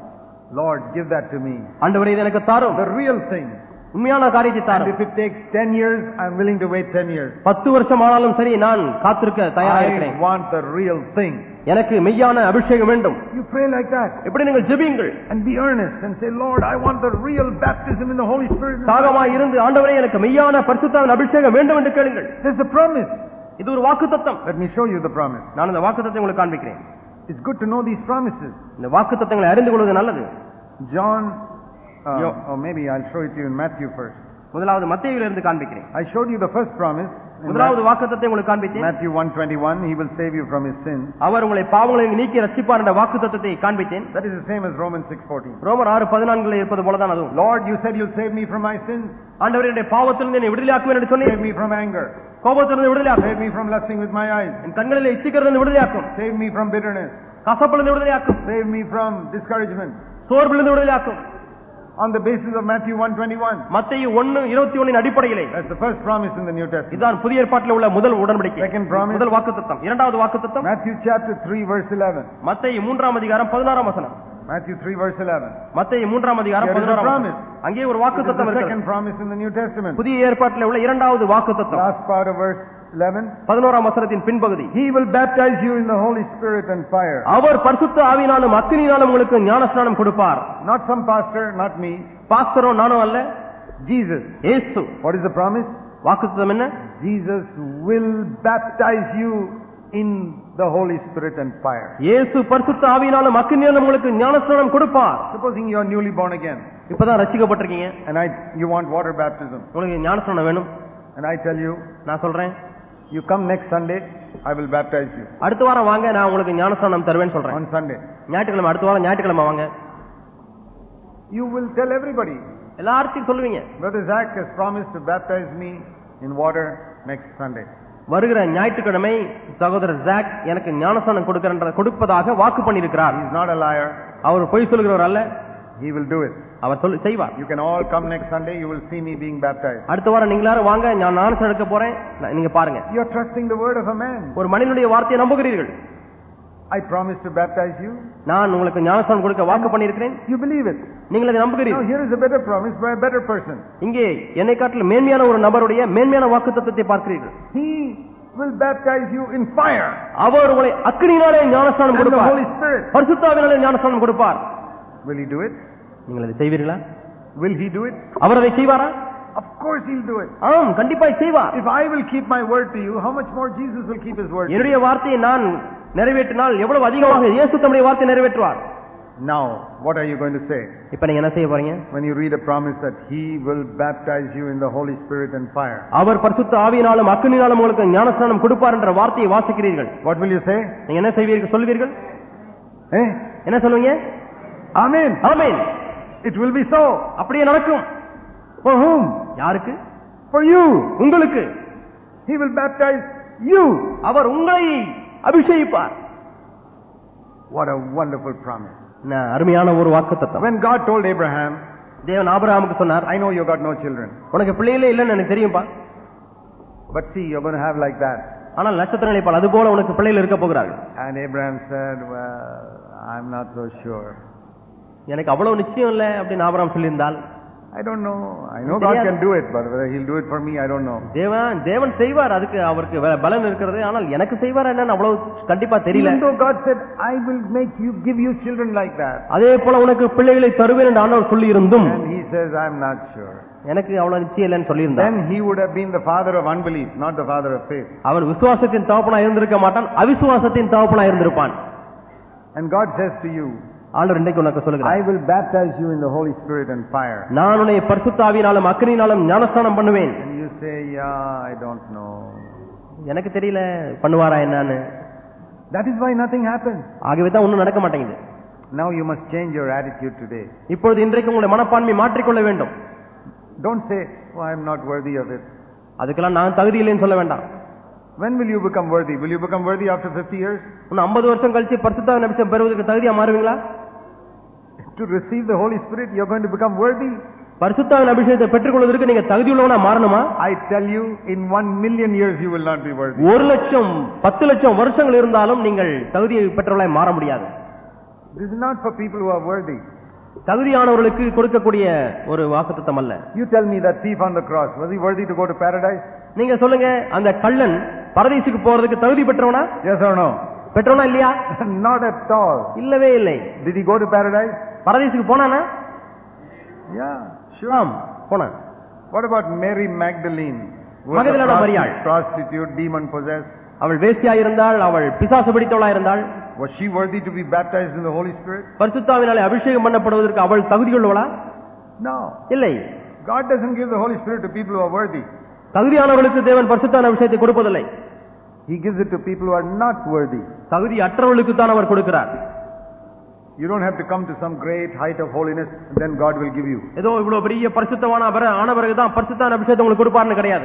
Lord, give that to me. ஆண்டவரே, இது எனக்கு தாரும். The real thing. உண்மையான காரியத்தை தாரும். And if it takes ten years, I'm willing to wait ten years. பத்து வருஷம் ஆனாலும் சரி, நான் காத்திருக்க தயாராக இருக்கிறேன். I want the real thing. எனக்கு மெய்யான அபிஷேகம் வேண்டும். You pray like that. எப்படி நீங்கள் ஜெபியுங்கள். And be earnest and say, Lord, I want the real baptism in the Holy Spirit. தாகமாய் இருந்து ஆண்டவரே, எனக்கு மெய்யான பரிசுத்தாவின் அபிஷேகம் வேண்டும் என்று கேளுங்கள். There's a promise. இது ஒரு வாக்குத்தத்தம். Let me show you the promise. நான் இந்த வாக்குத்தத்தத்தை உங்களுக்கு காண்பிக்கிறேன். It's good to know these promises. இந்த வாக்குத்தத்தங்களை அறிந்து கொள்வது நல்லது. John, uh, or maybe I'll show it to you in Matthew first. முதலாவது மத்தேயுவிலிருந்து இருந்து காண்பிக்கிறேன். I showed you the first promise. முதலாவது வாக்குத்தத்தத்தை உங்களுக்கு காண்பித்தேன். Matthew one twenty-one, he will save you from his sins. அவர் உங்களை பாவங்களை நீக்கி ரட்சிப்பார் என்ற வாக்குத்தத்தத்தை காண்பித்தேன். That is the same as Romans six fourteen. ரோமர் ஆறு பதினான்கில் இருப்பது போலதான் அதுவும். Lord, you said you'll save me from my sins. ஆண்டவரே, என்னுடைய பாவத்திலிருந்து என்னை விடுதலையாக்குவேன் என்று சொன்னீர். Save me from anger. கோபத்திலிருந்து விடுதலையாக்கும். Save me from lusting with my eyes. என் கண்களில் இச்சிக்கிறதிலிருந்து விடுதலையாக்கும். Save me from bitterness. கசப்பிலிருந்து விடுதலையாக்கும். Save me from discouragement. சோர்விலிருந்து விடுதலையாக்கும். On the basis of Matthew one twenty-one. மத்தேயு ஒன்று இருபத்தி ஒன்று அடிப்படையிலே. That's the first promise in the New Testament. இதுதான் புதிய ஏற்பாட்டில் உள்ள முதல் உடன்படிக்கை. Second promise. முதல் வாக்குத்தத்தம். இரண்டாவது வாக்குத்தத்தம் Matthew chapter three verse eleven. மத்தேயு மூன்றாம் அதிகாரம் பதினாறாம் வசனம். Matthew three verse eleven. மத்தேயு மூன்றாம் அதிகாரம் பதினாறாம் வசனம். அங்கே ஒரு வாக்குத்தத்தம் இருக்கிறது. இருக்கிறது. Second promise in the New Testament. புதிய ஏற்பாட்டில் உள்ள இரண்டாவது வாக்குத்தத்தம். Last part of verse eleven. பதினோராம் வசனத்தின் பின்பகுதி. He will baptize you in the Holy Spirit and fire. அவர் பரிசுத்த ஆவியினாலும் அக்கினியினாலும் உங்களுக்கு ஞானஸ்நானம் கொடுப்பார். Not some pastor, not me. பாஸ்டரோ நானோ அல்ல. Jesus. இயேசு. What is the promise? வாக்குத்தத்தம் என்ன? Jesus will baptize you in the Holy Spirit and fire. இயேசு பரிசுத்த ஆவியினாலும் அக்கினியாலும் உங்களுக்கு ஞானஸ்நானம் கொடுப்பார். Supposing you are newly born again. இப்பதான் ரட்சிக்கப்பட்டிருக்கீங்க. And I you want water baptism. உங்களுக்கு ஞானஸ்நானம் வேணும். And I tell you, நான் சொல்றேன், you come next Sunday, I will baptize you. அடுத்த வாரம் வாங்க, நான் உங்களுக்கு ஞானஸ்நானம் தருவேன்னு சொல்றேன். On Sunday. ஞாயிற்றுக்கிழமை, அடுத்த வாரம் ஞாயிற்றுக்கிழமை வாங்க. You will tell everybody. எல்லார்த்தையும் சொல்லுவீங்க. Brother Zach has promised to baptize me in water next Sunday. வருகிற ஞாயிற்றுக்கிழமை சகோதரர் ஜாக் எனக்கு ஞானஸ்நானம் கொடுக்கிற கொடுப்பதாக வாக்கு பண்ணியிருக்கிறார். He is not a liar. அவர் பொய் சொல்கிறவர் அல்ல. He will do it. அவர் சொல்லி செய்வார். You can all come next Sunday, you will see me being baptized. அடுத்த வாரம் நீங்க எல்லாரும் வாங்க, நான் ஞானஸ்நானம் எடுக்க போறேன், நீங்க பாருங்க. You are trusting the word of a man. ஒரு மனிதனுடைய வார்த்தையை நம்புகிறீர்கள். I promise to baptize you. நான் உங்களுக்கு ஞானஸ்நானம் கொடுக்க வாக்கு பண்ணியிருக்கிறேன். You believe it. நீங்கள் அதை நம்புகிறீர்கள். Now here is a better promise by a better person. இங்கே என்னை காட்டிலும் மேன்மையான ஒரு நபருடைய மேன்மையான வாக்குத்தத்தத்தை பார்க்கிறீர்கள். He will baptize you in fire. அவர் உங்களை அக்கினியினாலே ஞானஸ்நானம் கொடுப்பார். The Holy Spirit. பரிசுத்தாவினாலே ஞானஸ்நானம் கொடுப்பார். Will he do it? நீங்கள் அதை செய்வீர்களா? Will he do it? அவர் அதை செய்வாரா? Of course he'll do it. ஆம், கண்டிப்பாய் செய்வார். If I will keep my word to you, how much more Jesus will keep his word? என்னுடைய வார்த்தையை நான் நிறைவேற்றினால் எவ்வளவு அதிகமாக இயேசு தம்முடைய வார்த்தையை நிறைவேற்றுவார். Now, what are you going to say? இப்போ நீங்க என்ன செய்ய போறீங்க? When you read a promise that he will baptize you in the Holy Spirit and fire. அவர் பரிசுத்த ஆவியினாலும் அக்கினியினாலும் உங்களுக்கு ஞானஸ்நானம் கொடுப்பார் என்ற வார்த்தையை வாசிக்கிறீர்கள். What will you say? நீங்க என்ன செய்வீர்கள்? சொல்வீர்கள்? Eh? என்ன சொல்லுவீங்க? Amen. Amen. It will be so. அப்படியே நடக்கும். For whom? யாருக்கு? For you. உங்களுக்கு. He will baptize you. அவர் உங்களை அபிஷேகிப்பார். What a wonderful promise. அருமையான ஒரு வாக்குத்தத்தம். When God told Abraham, தேவன் ஆபிரகாமுக்கு சொன்னார், I know you got no children. உனக்கு பிள்ளைகளே இல்லைன்னு எனக்கு தெரியும்பா. But see, you're going to have like that. ஆனால் நட்சத்திரங்களை போல அது போல உனக்கு பிள்ளைகள் இருக்க போகிறார்கள். And Abraham said, well, I'm not so sure. எனக்கு அவ்வளவு நிச்சயம் இல்லை அப்படின்னு ஆபிரகாம் சொல்லியிருந்தால், I don't know. I know God can do it, but whether he'll do it for me, I don't know. தேவன் தேவன் செய்வார், அதுக்கு அவருக்கு பலன் இருக்கிறது. ஆனால் எனக்கு செய்வார் என்னன்னு அவ்வளவு கண்டிப்பா தெரியல. Even though God said, I will make you, give you children like that. அதே போல உனக்கு பிள்ளைகளை தருவேன் என்று ஆண்டவர் சொல்லி இருந்தும், and he says, I'm not sure. எனக்கு அவ்வளவு நிச்சயம் இல்லைன்னு சொல்லியிருந்தார். Then he would have been the father of unbelief, not the father of faith. அவன் விசுவாசத்தின் தகப்பனா இருந்திருக்க மாட்டான், அவிசுவாசத்தின் தகப்பனா இருந்திருப்பான். And God says to you, ஆண்டவர் இன்றைக்கு உனக்கு சொல்லுகிறார், I will baptize you in the Holy Spirit and fire. நான் உன்னை பரிசுத்த ஆவியினாலும் அக்கினியினாலும் ஞானஸ்நானம் பண்ணுவேன். And you say, yeah, I don't know. எனக்கு தெரியல பண்ணுவாரா என்னன்னு. That is why nothing happens. ஆகவே தான் ஒண்ணும் நடக்க மாட்டேங்குது. Now you must change your attitude today. இப்பொழுது இன்றைக்கு உங்களுடைய மனப்பான்மை மாற்றிக்கொள்ள வேண்டும். Don't say, oh, I am not worthy of it. அதுக்கெல்லாம் நான் தகுதி இல்லைன்னு சொல்ல வேண்டாம். When will you become worthy? Will you become worthy after fifty years? இன்னும் ஐம்பது வருஷம் கழிச்சு பரிசுத்த அபிஷேகம் பெறுவதற்கு தகுதியா மாறுவீங்களா? To receive the Holy Spirit, you are going to become worthy. பரிசுத்த அபிஷேகத்தை பெற்றுக்கொள்வதற்கு நீங்க தகுதி உள்ளவனா மாறணுமா? I tell you, in one million years you will not be worthy. ஒரு லட்சம் பத்து லட்சம் வருஷங்கள் இருந்தாலும் நீங்கள் தகுதியை பெற்றவர்களாய் மாற முடியாது. This is not for people who are worthy. தகுதியானவர்களுக்கு கொடுக்கக்கூடிய ஒரு வாக்குத்தத்தம் அல்ல. You tell me that thief on the cross, was he worthy to go to paradise? நீங்க சொல்லுங்க, அந்த கள்ளன் பரதீசுக்கு போறதுக்கு தகுதி பெற்றவனா? Yes or no? பெற்றவனா இல்லையா? Not at all. இல்லவே இல்லை. Did he go to paradise? பரதீசுக்கு போனானா? Yeah, sure. ஆம், போனான். What about Mary Magdalene? Magdalene மரியாள், prostitute, demon possessed. அவள் வேசியா இருந்தாள், அவள் பிசாசு பிடித்தவளா இருந்தாள். Was she worthy to be baptized in the Holy Spirit? பரிசுத்த ஆவியினாலே அபிஷேகம் பண்ணப்படுவதற்கு அவள் தகுதியுள்ளவளா? No. இல்லை. God doesn't give the Holy Spirit to people who are worthy. தகுதியானவர்களுக்கு தேவன் பரிசுத்த அபிஷேகத்தை கொடுப்பதில்லை. He gives it to people who are not worthy. தகுதி அற்றவர்களுக்கு தான் அவர் கொடுக்கிறார். You don't have to come to some great height of holiness and then God will give you. ஏதோ இவ்வளவு பெரிய பரிசுத்தவான ஆன பிறகு தான் பரிசுத்த அபிஷேகத்தை உங்களுக்கு கொடுப்பார்னு கிடையாது.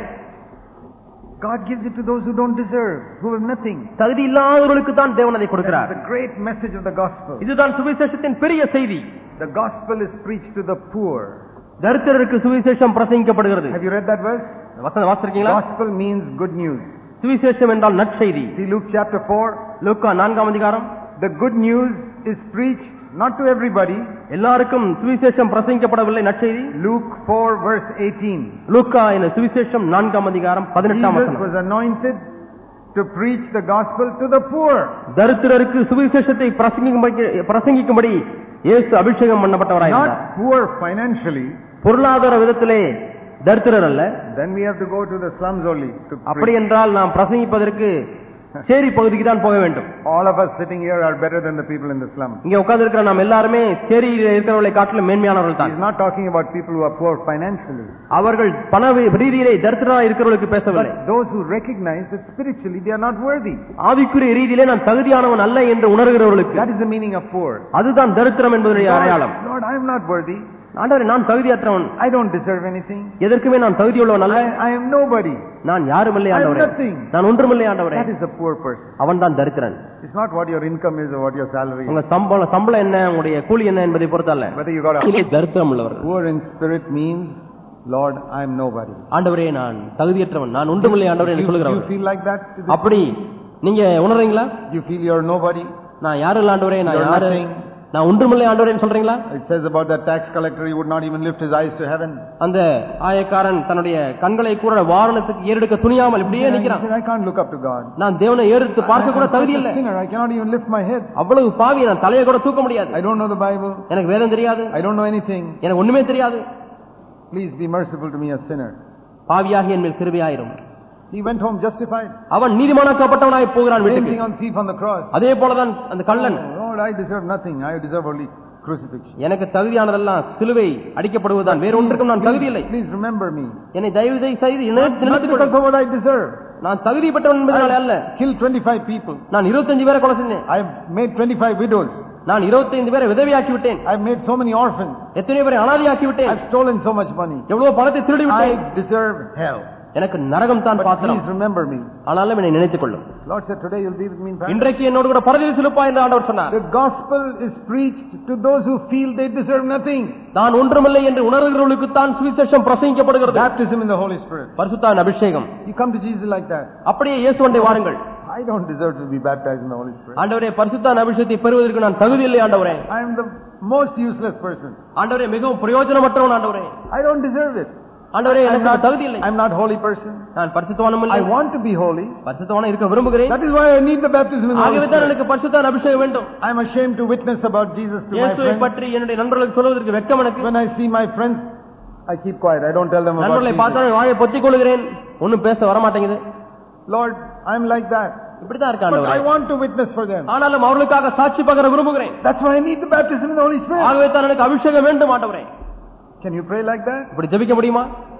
God gives it to those who don't deserve, who have nothing. தகுதி இல்லாதவர்களுக்கு தான் தேவன் அதை கொடுக்கிறார். The great message of the gospel. இதுதான் சுவிசேஷத்தின் பெரிய செய்தி. The gospel is preached to the poor. தரித்திரருக்கு சுவிசேஷம் பிரசங்கிக்கப்படுகிறது. Have you read that verse? வசனம் வாசிச்சிருக்கீங்களா? Gospel means good news. சுவிசேஷம் என்றால் நற்செய்தி. See Luke chapter four. லூக்கா நான்காம் அதிகாரம். The good news is preached not to everybody. எல்லாருக்கும் சுவிசேஷம் பிரசங்கிக்கப்படவில்லை, நற்செய்தி. Luke four verse eighteen. லூக்கா என்ற சுவிசேஷம் நான்காம் அதிகாரம் பதினெட்டாம் வசனம். Jesus was anointed to preach the gospel to the poor. தரித்திரருக்கு சுவிசேஷத்தை பிரசங்கிக்கும்படி பிரசங்கிக்கும்படி இயேசு அபிஷேகம் பண்ணப்பட்டவராய் இருந்தார். Not poor financially. பொருளாதார விதத்திலே தரித்திரர் அல்ல. Then we have to go to the slums only to preach. அப்படி என்றால் நாம் பிரசங்கிப்பதற்கு சேரி பகுதிக்கு தான் போக வேண்டும். All of us sitting here are better than the people in the slums. இங்க உட்கார்ந்து இருக்கிற நாம் எல்லாருமே சேரியில் இருக்கிறவர்களை காட்டிலும் மேன்மையானவர்கள் தான். He is not talking about people who are poor financially. அவர்கள் பண ரீதியிலே தரித்திரராய் இருக்கிறவர்களுக்கு பேசவில்லை. Those who recognize that spiritually they are not worthy. ஆவிக்குரிய ரீதியிலே நான் தகுதியானவன் அல்ல என்று உணர்கிறவர்களுக்கு. That is the meaning of poor. அதுதான் தரித்திரம் என்பதனுடைய அடையாளம். Lord, I am not worthy. ஆண்டவரே, நான் தகுதியற்றவன். I don't deserve anything. எதற்குமே நான் தகுதியுள்ளவன் அல்ல. I am nobody. நான் யாருமில்லை ஆண்டவரே. நான் ஒன்றுமில்லை ஆண்டவரே. That is a poor person. அவன் தான் தரித்திரன். It's not what your income is or what your salary is. உங்க சம்பளம் சம்பளம் என்ன, உங்களுடைய கூலி என்ன என்பதை பொறுத்து அல்ல. Whether you got a தரித்திரம் உள்ளவர். Poor in spirit means, Lord, I am nobody. ஆண்டவரே, நான் தகுதியற்றவன், நான் ஒன்றுமில்லை ஆண்டவரே என்று சொல்கிறார். You feel like that? அப்படி நீங்க உணர்றீங்களா? You feel you are nobody? நான் யாரு இல்ல ஆண்டவரே, நான் யாரு, நான் ஒன்றுமில்லை ஆண்டவரேன்னு சொல்றீங்களா? It says about that tax collector, he would not even lift his eyes to heaven. அந்த ஆயக்காரன் தன்னுடைய கண்களை கூட வாரணத்துக்கு ஏறெடுக்க துணியாமல் இப்படியே நிக்கிறான். I can't look up to God. நான் தேவனை ஏறெடுத்து பார்க்க கூட தகுதி இல்லை. I cannot even lift my head. அவ்வளவு பாவி, நான் தலையை கூட தூக்க முடியாது. I don't know the Bible. எனக்கு வேதம் தெரியாது. I don't know anything. எனக்கு ஒண்ணுமே தெரியாது. Please be merciful to me, a sinner. பாவியாகி என் மேல் கிருபையாயிரும். He went home justified. அவன் நீதிமானாக்கப்பட்டவனாய் போகிறான் வீட்டுக்கு. Same thing on thief on the cross. அதே போலதான் அந்த கள்ளன். Lord, I deserve nothing. I deserve only crucifixion. எனக்கு தகுதியானதெல்லாம் சிலுவை அடிக்கப்படுவதுதான், வேற ஒன்றுக்கும் நான் தகுதி இல்லை. Please remember me. என்னை தயவு செய்து நினைத்து because of what I deserve. நான் தகுதிப்பட்டவன் என்பதனால அல்ல. Kill twenty-five people. நான் இருபத்தைந்து பேரை கொலை செஞ்சேன். I have made twenty-five widows. நான் இருபத்தைந்து பேரை விதவையாக்கி விட்டேன். I have made so many orphans. எத்தனை பேரை அனாதையாக்கி விட்டேன். I have stolen so much money. எவ்வளவு பணத்தை திருடி விட்டேன். I deserve hell. எனக்கு நரகம் தான் பாத்திரம். Please remember me. ஆனாலும் என்னை நினைத்துக் கொள்ளும். Lord said, today you'll be with me in paradise. இன்றைக்கு என்னோடு கூட பரதீசில் இருப்பாய் என்று ஆண்டவர் சொன்னார். The gospel is preached to those who feel they deserve nothing. நான் ஒன்றுமில்லை என்று உணர்கிறவர்களுக்கு தான் சுவிசேஷம் பிரசங்கிக்கப்படுகிறது. Baptism in the Holy Spirit. பரிசுத்த அபிஷேகம். You come to Jesus like that. அப்படியே இயேசுவண்டை வாருங்கள். I don't deserve to be baptized in the Holy Spirit. ஆண்டவரே, பரிசுத்த அபிஷேகத்தை பெறுவதற்கு நான் தகுதி இல்லை ஆண்டவரே. I am the most useless person. ஆண்டவரே, மிகவும் பிரயோஜனமற்றவன் ஆண்டவரே. I don't deserve it. ஆண்டவரே, எனக்கு தகுதி இல்லை. I am not holy person. நான் பரிசுத்தவானும் இல்லை. I want to be holy. பரிசுத்தவானாக இருக்க விரும்புகிறேன். That is why I need the baptism in the Holy Spirit. ஆகவே தான் எனக்கு பரிசுத்த அபிஷேகம் வேண்டும். I am ashamed to witness about Jesus to my இயேசுவை friends. பற்றி என்னுடைய நண்பர்களுக்கு சொல்வதற்கு வெட்கம் எனக்கு. When I see my friends, I keep quiet. I don't tell them about நண்பர்களை Jesus. பார்த்தால் வாயை பொத்திக் கொள்கிறேன். ஒன்னும் பேச வர மாட்டேங்குது. Lord, I am like that. இப்படிதான் இருக்க But ஆண்டவரே. I want to witness for them. ஆனாலும் அவர்களுக்காக சாட்சி பகர விரும்புகிறேன். That's why I need the baptism in the Holy Spirit. ஆகவே தான் எனக்கு அபிஷேகம் வேண்டும் ஆண்டவரே. Can you pray like that? இப்படி ஜெபிக்க முடியுமா?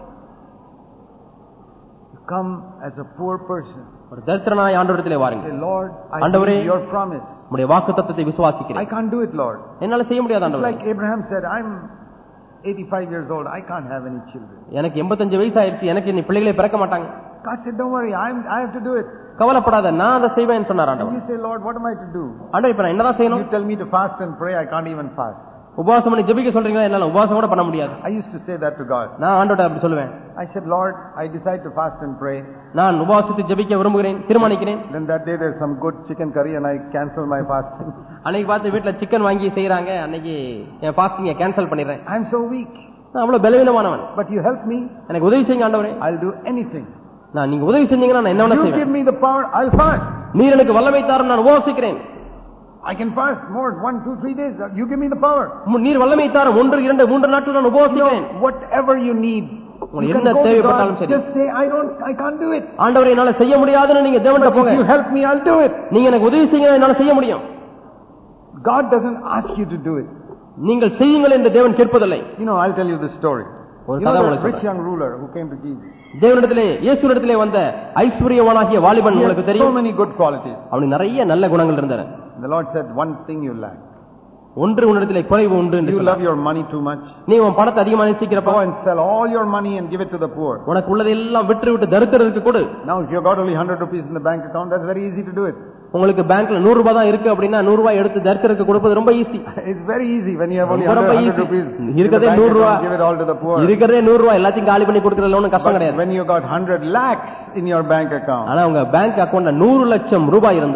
Come as a poor person. ஒரு தரித்திரனாய் ஆண்டவரிடத்திலே வாருங்கள். Say, Lord, I ஆண்டவரே, need your promise. உம்முடைய வாக்குத்தத்தத்தை விசுவாசிக்கிறேன். I can't do it, Lord. என்னால செய்ய முடியாது It's ஆண்டவரே. like Abraham said, I'm eighty-five years old. I can't have any children. எனக்கு எண்பத்தஞ்சு வயசு ஆயிருச்சு, எனக்கு இனி பிள்ளைகளே பிறக்க மாட்டாங்க. God said, don't worry, I'm, I have to do it. கவலைப்படாத, நான் அதை செய்வேன் சொன்னார் ஆண்டவர். And you say, Lord, what am I to do? ஆண்டவரே, இப்ப நான் என்னதான் செய்யணும்? You tell me to fast and pray. I can't even fast. உபவாசம் பண்ணி ஜெபிக்க சொல்றீங்களா? என்னால உபவாசம் கூட பண்ண முடியாது. I used to say that to God. நான் ஆண்டவர்ட்ட அப்படி சொல்லுவேன். I said, Lord, I decide to fast and pray. நான் உபவாசித்து ஜெபிக்க விரும்புகிறேன், தீர்மானிக்கிறேன். Then that day there's some good chicken curry and I cancel my fasting. அன்னைக்கு பார்த்து வீட்டுல சிக்கன் வாங்கி செய்யறாங்க, அன்னைக்கு என் ஃபாஸ்டிங்கை கேன்சல் பண்ணிடுறேன். I'm so weak. நான் அவ்வளவு பலவீனமானவன். But you help me. எனக்கு உதவி செய்யுங்க ஆண்டவரே. I'll do anything. நான் நீங்க உதவி செஞ்சீங்கன்னா நான் என்ன வேணா செய்வேன். You give me the power, I'll fast. நீர் எனக்கு வல்லமை தாரும், நான் உபவாசிக்கிறேன். I can fast more, one, two, three days. You give me the power. நீர் வல்லமை தாரும், ஒன்று இரண்டு மூன்று நாட்கள் நான் உபவாசிக்கிறேன். Whatever you need. உங்களுக்கு என்ன தேவைப்பட்டாலும் சரி. Just say I don't, I can't do it. ஆண்டவரே, என்னால செய்ய முடியாதுன்னு நீங்க தேவன்ட்ட போங்க. If you help me, I'll do it. நீங்க எனக்கு உதவி செய்யுங்க, என்னால செய்ய முடியும். God doesn't ask you to do it. நீங்கள் செய்யுங்கள் என்று தேவன் கேட்பதில்லை. You know, I'll tell you this story. ஒரு கதை உங்களுக்கு சொல்றேன். Rich young ruler who came to Jesus. தேவனிடத்திலே இயேசுவிடத்திலே வந்த ஐஸ்வரியவானாகிய வாலிபன் உங்களுக்கு தெரியும். So many good qualities. அவனுக்கு நிறைய நல்ல குணங்கள் இருந்தன. The Lord said, one thing you lack. ஒன்று உன்னிடத்திலே குறைவு உண்டு என்று You சொன்னார். love your money too much. நீ உன் பணத்தை அதிகமா நேசிக்கிறப்ப Go and sell all your money and give it to the poor. உனக்கு உள்ளதை எல்லாம் விற்று விட்டு தரித்திரருக்கு கொடு. Now if you got only one hundred rupees in the bank account, that's very easy to do it. உங்களுக்கு பேங்க்ல நூறு ரூபாய் தான் இருக்கு அப்படின்னா நூறு ரூபாய் எடுத்து தரித்திரருக்கு கொடுப்பது ரொம்ப easy. It's very easy when you have only one hundred rupees. இருக்கதே நூறு ரூபாய், give it all to the poor. இருக்கதே நூறு ரூபாய் எல்லாத்தையும் காலி பண்ணி கொடுக்கறதுல ஒண்ணும் கஷ்டம் கிடையாது. When you got one hundred lakhs in your bank account, ஆனா உங்க பேங்க் அக்கவுண்ட்ல நூறு லட்சம் ரூபாய் இருந்தால்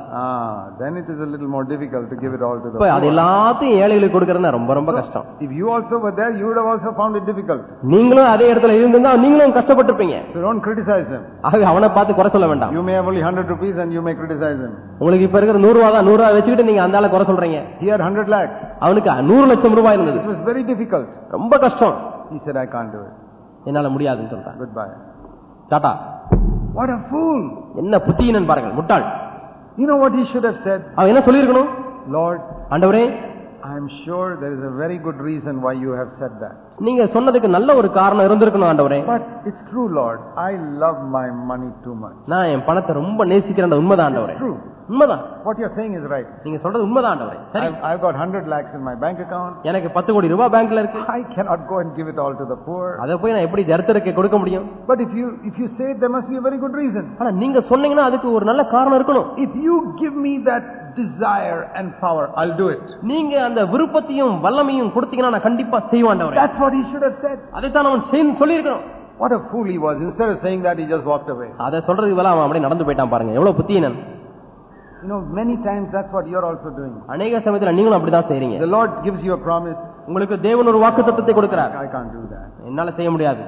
Ah, then it is a little more difficult to give it all to the இப்ப poor. அது எல்லாத்தையும் ஏழைகளுக்கு கொடுக்கறது ரொம்ப ரொம்ப கஷ்டம். If you also were there, you would have also found it difficult. நீங்களும் அதே இடத்துல இருந்திருந்தா நீங்களும் கஷ்டப்பட்டிருப்பீங்க. So don't criticize him. ஆக அவனை பார்த்து குறை சொல்ல வேண்டாம். You may have only one hundred rupees and you may criticize him. உங்களுக்கு இப்ப இருக்கிற நூறு ரூபாய் தான், நூறு ரூபாய் வச்சுக்கிட்டு நீங்க அந்த ஆளை குறை சொல்றீங்க. He had one hundred lakhs. அவனுக்கு நூறு லட்சம் ரூபாய் இருந்தது. It was very difficult. ரொம்ப கஷ்டம். He said, I can't do it. என்னால முடியாதுன்னு சொல்றான். Goodbye. Tata. What a fool. என்ன புத்தியினன் பாருங்கள், முட்டாள். You know what he should have said? அவன் என்ன சொல்லியிருக்கணும்? Lord, ஆண்டவரே, I am sure there is a very good reason why you have said that. நீங்க சொன்னதுக்கு நல்ல ஒரு காரணம் இருந்திருக்கணும் ஆண்டவரே. But it's true, Lord. I love my money too much. நான் என் பணத்தை ரொம்ப நேசிக்கிறேன், உண்மைதான் ஆண்டவரே. It's true. உண்மைதான். What you are saying is right. நீங்க சொல்றது உண்மைதான் ஆண்டவரே. சரி. I've, I've got one hundred lakhs in my bank account. எனக்கு பத்து கோடி ரூபாய் பேங்க்ல இருக்கு. I cannot go and give it all to the poor. அத போய் நான் எப்படி தரித்திரருக்கு கொடுக்க முடியும்? But if you if you say it, there must be a very good reason. ஆனா நீங்க சொன்னீங்கன்னா அதுக்கு ஒரு நல்ல காரணம் இருக்கணும். If you give me that desire and power, I'll do it. நீங்க அந்த விருப்பத்தையும் வல்லமையும் கொடுத்தீங்கன்னா நான் கண்டிப்பா செய்வேன் ஆண்டவரே. That's what he should have said. அதைத்தான் அவன் சொல்லியிருக்கணும். What a fool he was. Instead of saying that, he just walked away. அத சொல்றதுக்கு பதிலா அவன் அப்படியே நடந்து போயிட்டான் பாருங்க. எவ்வளவு புத்தியனன். You know, many times that's what you're also doing. அநேக சமயத்துல நீங்களும் அப்படிதான் செய்றீங்க. The Lord gives you a promise. உங்களுக்கு தேவன் ஒரு வாக்குத்தத்தத்தை கொடுக்கிறார். I can't do that. என்னால செய்ய முடியாது.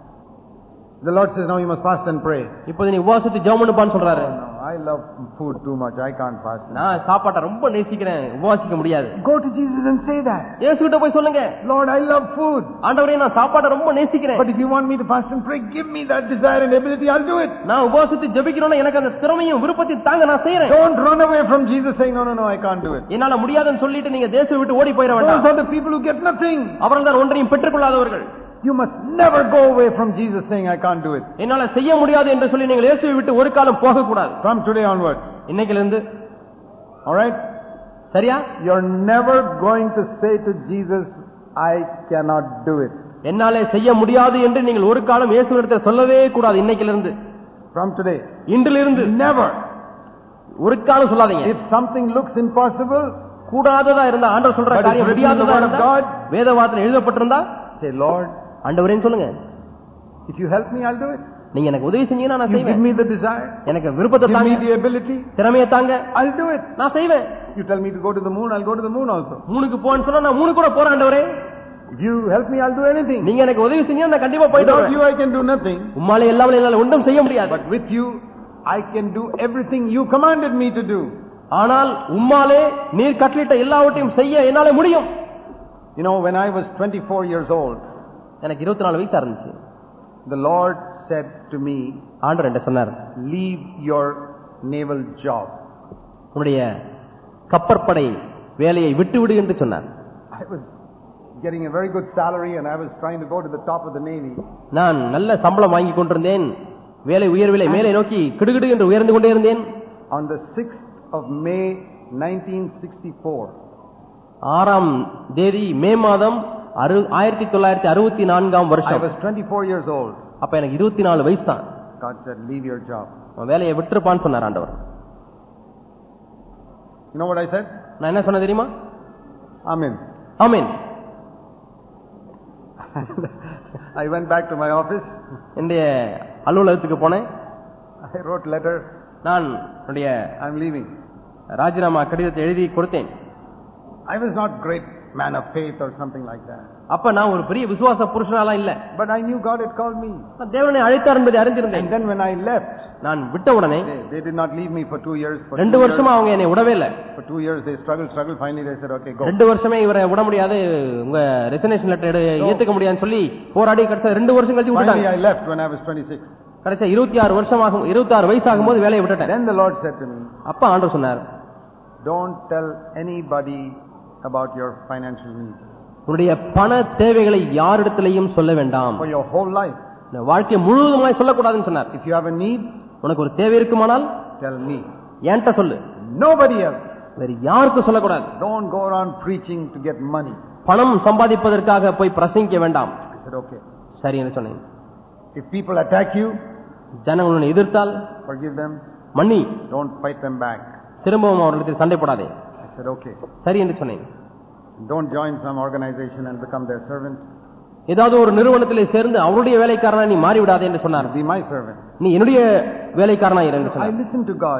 The Lord says, now you must fast and pray. இப்போ நீ உபவாசித்து ஜெபம் பண்ணுப்பான்னு சொல்றாரு. No, I love food too much. I can't fast. நான் சாப்பாட்டை ரொம்ப நேசிக்கிறேன், உபவாசிக்க முடியாது. Go to Jesus and say that. இயேசுகிட்ட போய் சொல்லுங்க, Lord, I love food. ஆண்டவரே நான் சாப்பாட்டை ரொம்ப நேசிக்கிறேன். But if you want me to fast and pray, give me that desire and ability, I'll do it. நான் உபவாசித்து ஜெபிக்கணும்னா எனக்கு அந்த திறமையும் விருப்பத்தையும் தாங்க, நான் செய்றேன். Don't run away from Jesus saying, no, no, no, I can't do it. என்னால முடியாதுன்னு சொல்லிட்டு நீங்க தேசத்தை விட்டு ஓடி போயிட வேண்டாம். Those are the people who get nothing. அவர்கள் தான் ஒன்றையும் பெற்றுக்கொள்ளாதவர்கள். You must never go away from Jesus saying, I can't do it. என்னால செய்ய முடியாது என்று சொல்லி நீங்கள் இயேசுவை விட்டு ஒரு காலம் போக கூடாது. From today onwards. இன்னைக்கிலிருந்து. All right? சரியா? You're never going to say to Jesus, I cannot do it. என்னால செய்ய முடியாது என்று நீங்கள் ஒரு காலம் இயேசுவிடத்தில் சொல்லவே கூடாது. இன்னைக்கிலிருந்து. From today. இன்றிலிருந்து. Never. ஒரு காலம் சொல்லாதீங்க. If something looks impossible, கூடாததா இருந்தா, ஆண்டவர் சொல்ற காரியம் முடியாததா இருந்தா, வேதவாக்கில் எழுதப்பட்டிருந்தா, say, Lord, ஆண்டவரேன்னு சொல்லுங்க. if you help me, I'll do it. நீங்க எனக்கு உதவி செஞ்சீங்கன்னா நான் செய்வேன். Give me the desire. எனக்கு விருப்பத்தை தாங்க. Give me the ability. திறமையை தாங்க. I'll do it. நான் செய்வேன். You tell me to go to the moon, I'll go to the moon also. மூணுக்கு போன்னு சொன்னா நான் மூணு கூட போறேன் ஆண்டவரே. If you help me, I'll do anything. நீங்க எனக்கு உதவி செஞ்சீங்கன்னா நான் கண்டிப்பா போயிட்டு வரேன். Without you, I can do nothing. உம்மாலே எல்லாமே என்னால ஒன்றும் செய்ய முடியாது. But with you, I can do everything you commanded me to do. ஆனால் உம்மாலே நீர் கட்டளையிட்ட எல்லாவற்றையும் செய்ய என்னால முடியும். You know, when I was twenty-four years old, எனக்கு இருபத்தி நாலு வயசா இருந்துச்சு. The Lord said to me, ஆண்டவர் என்ன சொன்னார்? leave your naval job. உன்னுடைய கப்பற்படை வேலையை விட்டு விடு என்று சொன்னார். I was getting a very good salary and I was trying to go to the top of the Navy. நான் நல்ல சம்பளம் வாங்கி கொண்டிருந்தேன். வேலை உயர்விலை மேலே நோக்கி கிடுகிடு என்று உயர்ந்து கொண்டே இருந்தேன். On the sixth of May nineteen sixty-four, ஆறாம் தேதி மே மாதம் ஆயிரத்தி தொள்ளாயிரத்தி அறுபத்தி நான்காம் வருஷம். I was twenty-four years old. அப்ப எனக்கு இருபத்தி நாலு வயசு தான். God said, leave your job. வேலையை விட்டுருப்பான்னு சொன்னார் ஆண்டவர். You know what I said? நான் என்ன சொன்ன தெரியுமா? Amen. Amen. I went back to my office. என்னுடைய அலுவலகத்துக்கு போனேன். I wrote letter. நான் என்னுடைய I'm leaving. ராஜினாமா கடிதத்தை எழுதி கொடுத்தேன். I was not great man of faith or something like that. அப்ப நான் ஒரு பெரிய விசுவாச புருஷனாலாம் இல்ல. But I knew God had called me. தேவனை அழைத்தார் என்பதை அறிந்திருந்தேன். And then when I left, நான் விட்ட உடனே they, they did not leave me for two years. For ரெண்டு வருஷமா அவங்க என்னை விடவே இல்ல. For two years they struggled, struggled. Finally they said, okay, go. ரெண்டு வருஷமே இவரை விட முடியாது, உங்க ரெசிக்னேஷன் லெட்டர் ஏத்துக்க முடியாதுன்னு சொல்லி போராடி கடைசி ரெண்டு வருஷம் கழிச்சு விட்டாங்க. Finally I left when I was twenty-six. கடைசி இருபத்தி ஆறு வருஷமாகும் இருபத்தி ஆறு வயசாகும் போது வேலையை விட்டுட்டேன். Then the Lord said to me, அப்ப ஆண்டவர் சொன்னார், don't tell anybody about your financial needs. உன்னுடைய பண தேவைகளை யாரிடத்திலையும் சொல்ல வேண்டாம். For your whole life. வாழ்க்கை முழுவதுமாய் சொல்லக்கூடாதுன்னு சொன்னார். If you have a need, உனக்கு ஒரு தேவை இருக்குமானால் tell me. என்கிட்ட சொல்லு. Nobody else. வேற யாருக்கும் சொல்லக்கூடாது. Don't go around preaching to get money. பணம் சம்பாதிப்பதற்காக போய் பிரசங்கிக்க வேண்டாம். I said, okay. சரி என்று சொன்னேன். If people attack you, ஜனங்களை எதிர்த்தால் forgive them. மன்னி. Don't fight them back. திரும்பவும் அவர்களுக்கு சண்டை போடாதே. I said, okay. சரி என்று சொன்னேன். Don't join some organization and become their servant. ஏதாவது ஒரு நிறுவனத்திலே சேர்ந்து அவருடைய வேலைக்காரனா நீ மாறி விடாதே என்று சொன்னார். Be my servant. நீ என்னுடைய வேலைக்காரனா இரு என்று சொன்னார். I listened to God.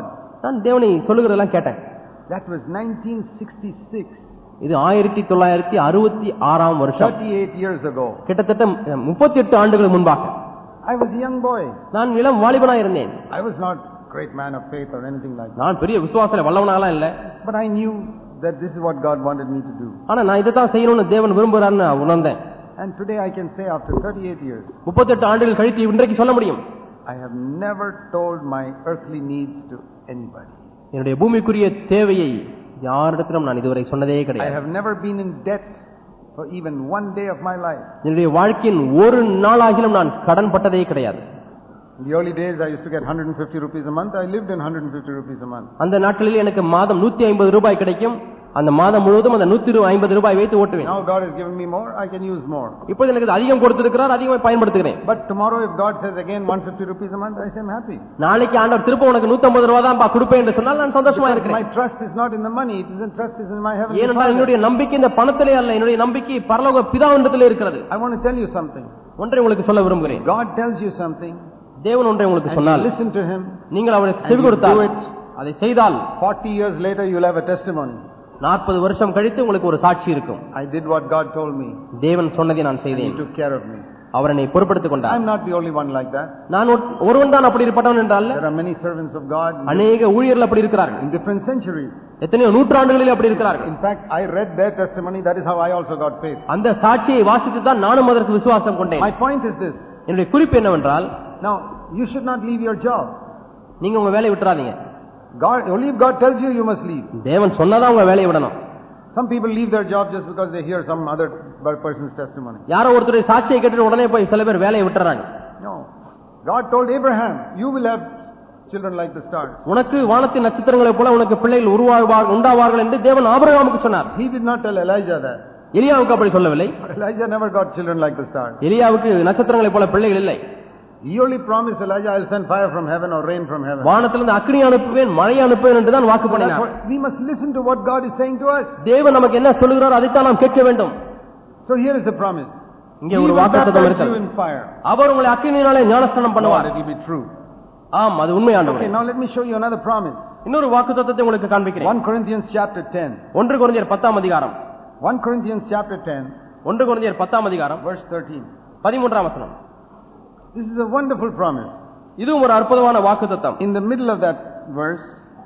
நான் தேவனை சொல்லுகிறதெல்லாம் கேட்டேன். That was nineteen sixty-six. இது ஆயிரத்தி தொள்ளாயிரத்தி அறுபத்தி ஆறாம் வருஷம், thirty-eight years ago. கிட்டத்தட்ட முப்பத்தி எட்டு ஆண்டுகள் முன்பாக. I was a young boy. நான் இளம் வாலிபனா இருந்தேன். I was not great man of faith or anything like that. நான் பெரிய விசுவாசத்துல வல்லவனாலாம் இல்ல. But I knew that this is what God wanted me to do. ஆனா நான் இத தான் செய்யணும்னு தேவன் விரும்புறாருன்னு உணர்ந்தேன். And today I can say after thirty-eight years, முப்பத்தி எட்டு ஆண்டுகள் கழித்து இன்றைக்கு சொல்ல முடியும், I have never told my earthly needs to anybody. என்னுடைய பூமிக்குரிய தேவையை யாரிடத்திலும் நான் இதுவரை சொன்னதே I கிடையாது. have never been in debt for even one day of my life. என்னுடைய வாழ்க்கையின் ஒரு நாளாகிலும் நான் கடன் பட்டதே கிடையாது. In the early days I used to get one hundred fifty rupees a month. I lived in one hundred fifty rupees a month. அந்த நாட்களில் எனக்கு மாதம் நூற்றி ஐம்பது ரூபாய் கிடைக்கும். அந்த மாதம் முழுவதும் அந்த நூற்றி ஐம்பது ரூபாய் வைத்து ஓட்டுவேன். Now God has given me more, I can use more. இப்போது எனக்கு அதிகம் கொடுத்திருக்கிறார், அதிகமாக பயன்படுத்துகிறேன். But tomorrow if God says again one hundred fifty rupees a month, I say I'm happy. நாளைக்கு ஆண்டவர் திரும்ப உனக்கு நூற்றி ஐம்பது ரூபாய் தான் பா கொடுப்பேன் என்று சொன்னால் நான் சந்தோஷமா இருக்கிறேன். My trust is not in the money, it is in trust is in my heavenly Father. ஏனென்றால் என்னுடைய நம்பிக்கை இந்த பணத்திலே அல்ல, என்னுடைய நம்பிக்கை பரலோக பிதாவினிடத்திலே இருக்கிறது. I want to tell you something. ஒன்றை உங்களுக்கு சொல்ல விரும்புகிறேன். God tells you something. தேவன் ஒன்றை உங்களுக்கு சொன்னால் listen to him, நீங்கள் அவருக்கு செவி கொடுத்தால், அதை செய்தால் forty years later you will have a testimony. நாற்பது வருஷம் கழித்து உங்களுக்கு ஒரு சாட்சி இருக்கும். I did what God told me. தேவன் சொன்னதை நான் செய்தேன். He took care of me. அவர் என்னை பொறுப்படுத்திக் கொண்டார். I'm not the only one like that. நான் ஒருவன் தான் அப்படி இருப்பவன் என்றால் there are many servants of God. அநேக ஊழியர்கள் அப்படி இருக்கிறார்கள். In different centuries. எத்தனையோ நூற்றாண்டுகளில் அப்படி இருக்கிறார்கள். In fact I read their testimony, that is how I also got faith. அந்த சாட்சியை வாசித்து தான் நானும் அதற்கு விசுவாசம் கொண்டேன். My point is this. என்னுடைய குறிப்பு என்னவென்றால், now you should not leave your job. நீங்க உங்க வேலையை விட்டுறாதீங்க. God, only if God tells you, you must leave. தேவன் சொன்னாதான் உங்க வேலையை விடணும். Some people leave their job just because they hear some other person's testimony. யாரோ ஒருத்தருடைய சாட்சியை கேட்டு உடனே போய் சில பேர் வேலையை விட்டுறாங்க. No. God told Abraham, you will have children like the stars. உனக்கு வானத்தின் நட்சத்திரங்களைப் போல உனக்கு பிள்ளைகள் உருவாகுவார்கள் உண்டாவார்கள் என்று தேவன் ஆபிரகாமுக்கு சொன்னார். He did not tell Elijah that. எலியாவுக்கு அப்படி சொல்லவில்லை. Elijah never got children like the stars. எலியாவுக்கு நட்சத்திரங்களைப் போல பிள்ளைகள் இல்லை. He only promised Elijah, I will send fire from heaven or rain from heaven. வானத்திலிருந்து அக்கினி அனுப்புவேன், மழை அனுப்புவேன் என்று தான் வாக்கு பண்ணினார். We must listen to what God is saying to us. தேவன் நமக்கு என்ன சொல்கிறார் அதை தான் நாம் கேட்க வேண்டும். So here is the promise. இங்கே ஒரு வாக்குத்தத்தம் இருக்கிறது. அவர் உங்களை அக்கினியினாலே ஞானஸ்நானம் பண்ணுவார். It will be true. ஆம், அது உண்மையானது. Okay, now let me show you another promise. இன்னொரு வாக்குத்தத்தத்தை உங்களுக்கு காண்பிக்கிறேன். First Corinthians chapter ten. ஒன்று கொரிந்தியர் பத்தாம் அதிகாரம். First Corinthians chapter ten. ஒன்று கொரிந்தியர் பத்தாம் அதிகாரம் verse thirteen. பதிமூன்றாம் வசனம். This is a wonderful promise. இதுவும் ஒரு அற்புதமான வாக்குத்தத்தம். In the middle of that verse,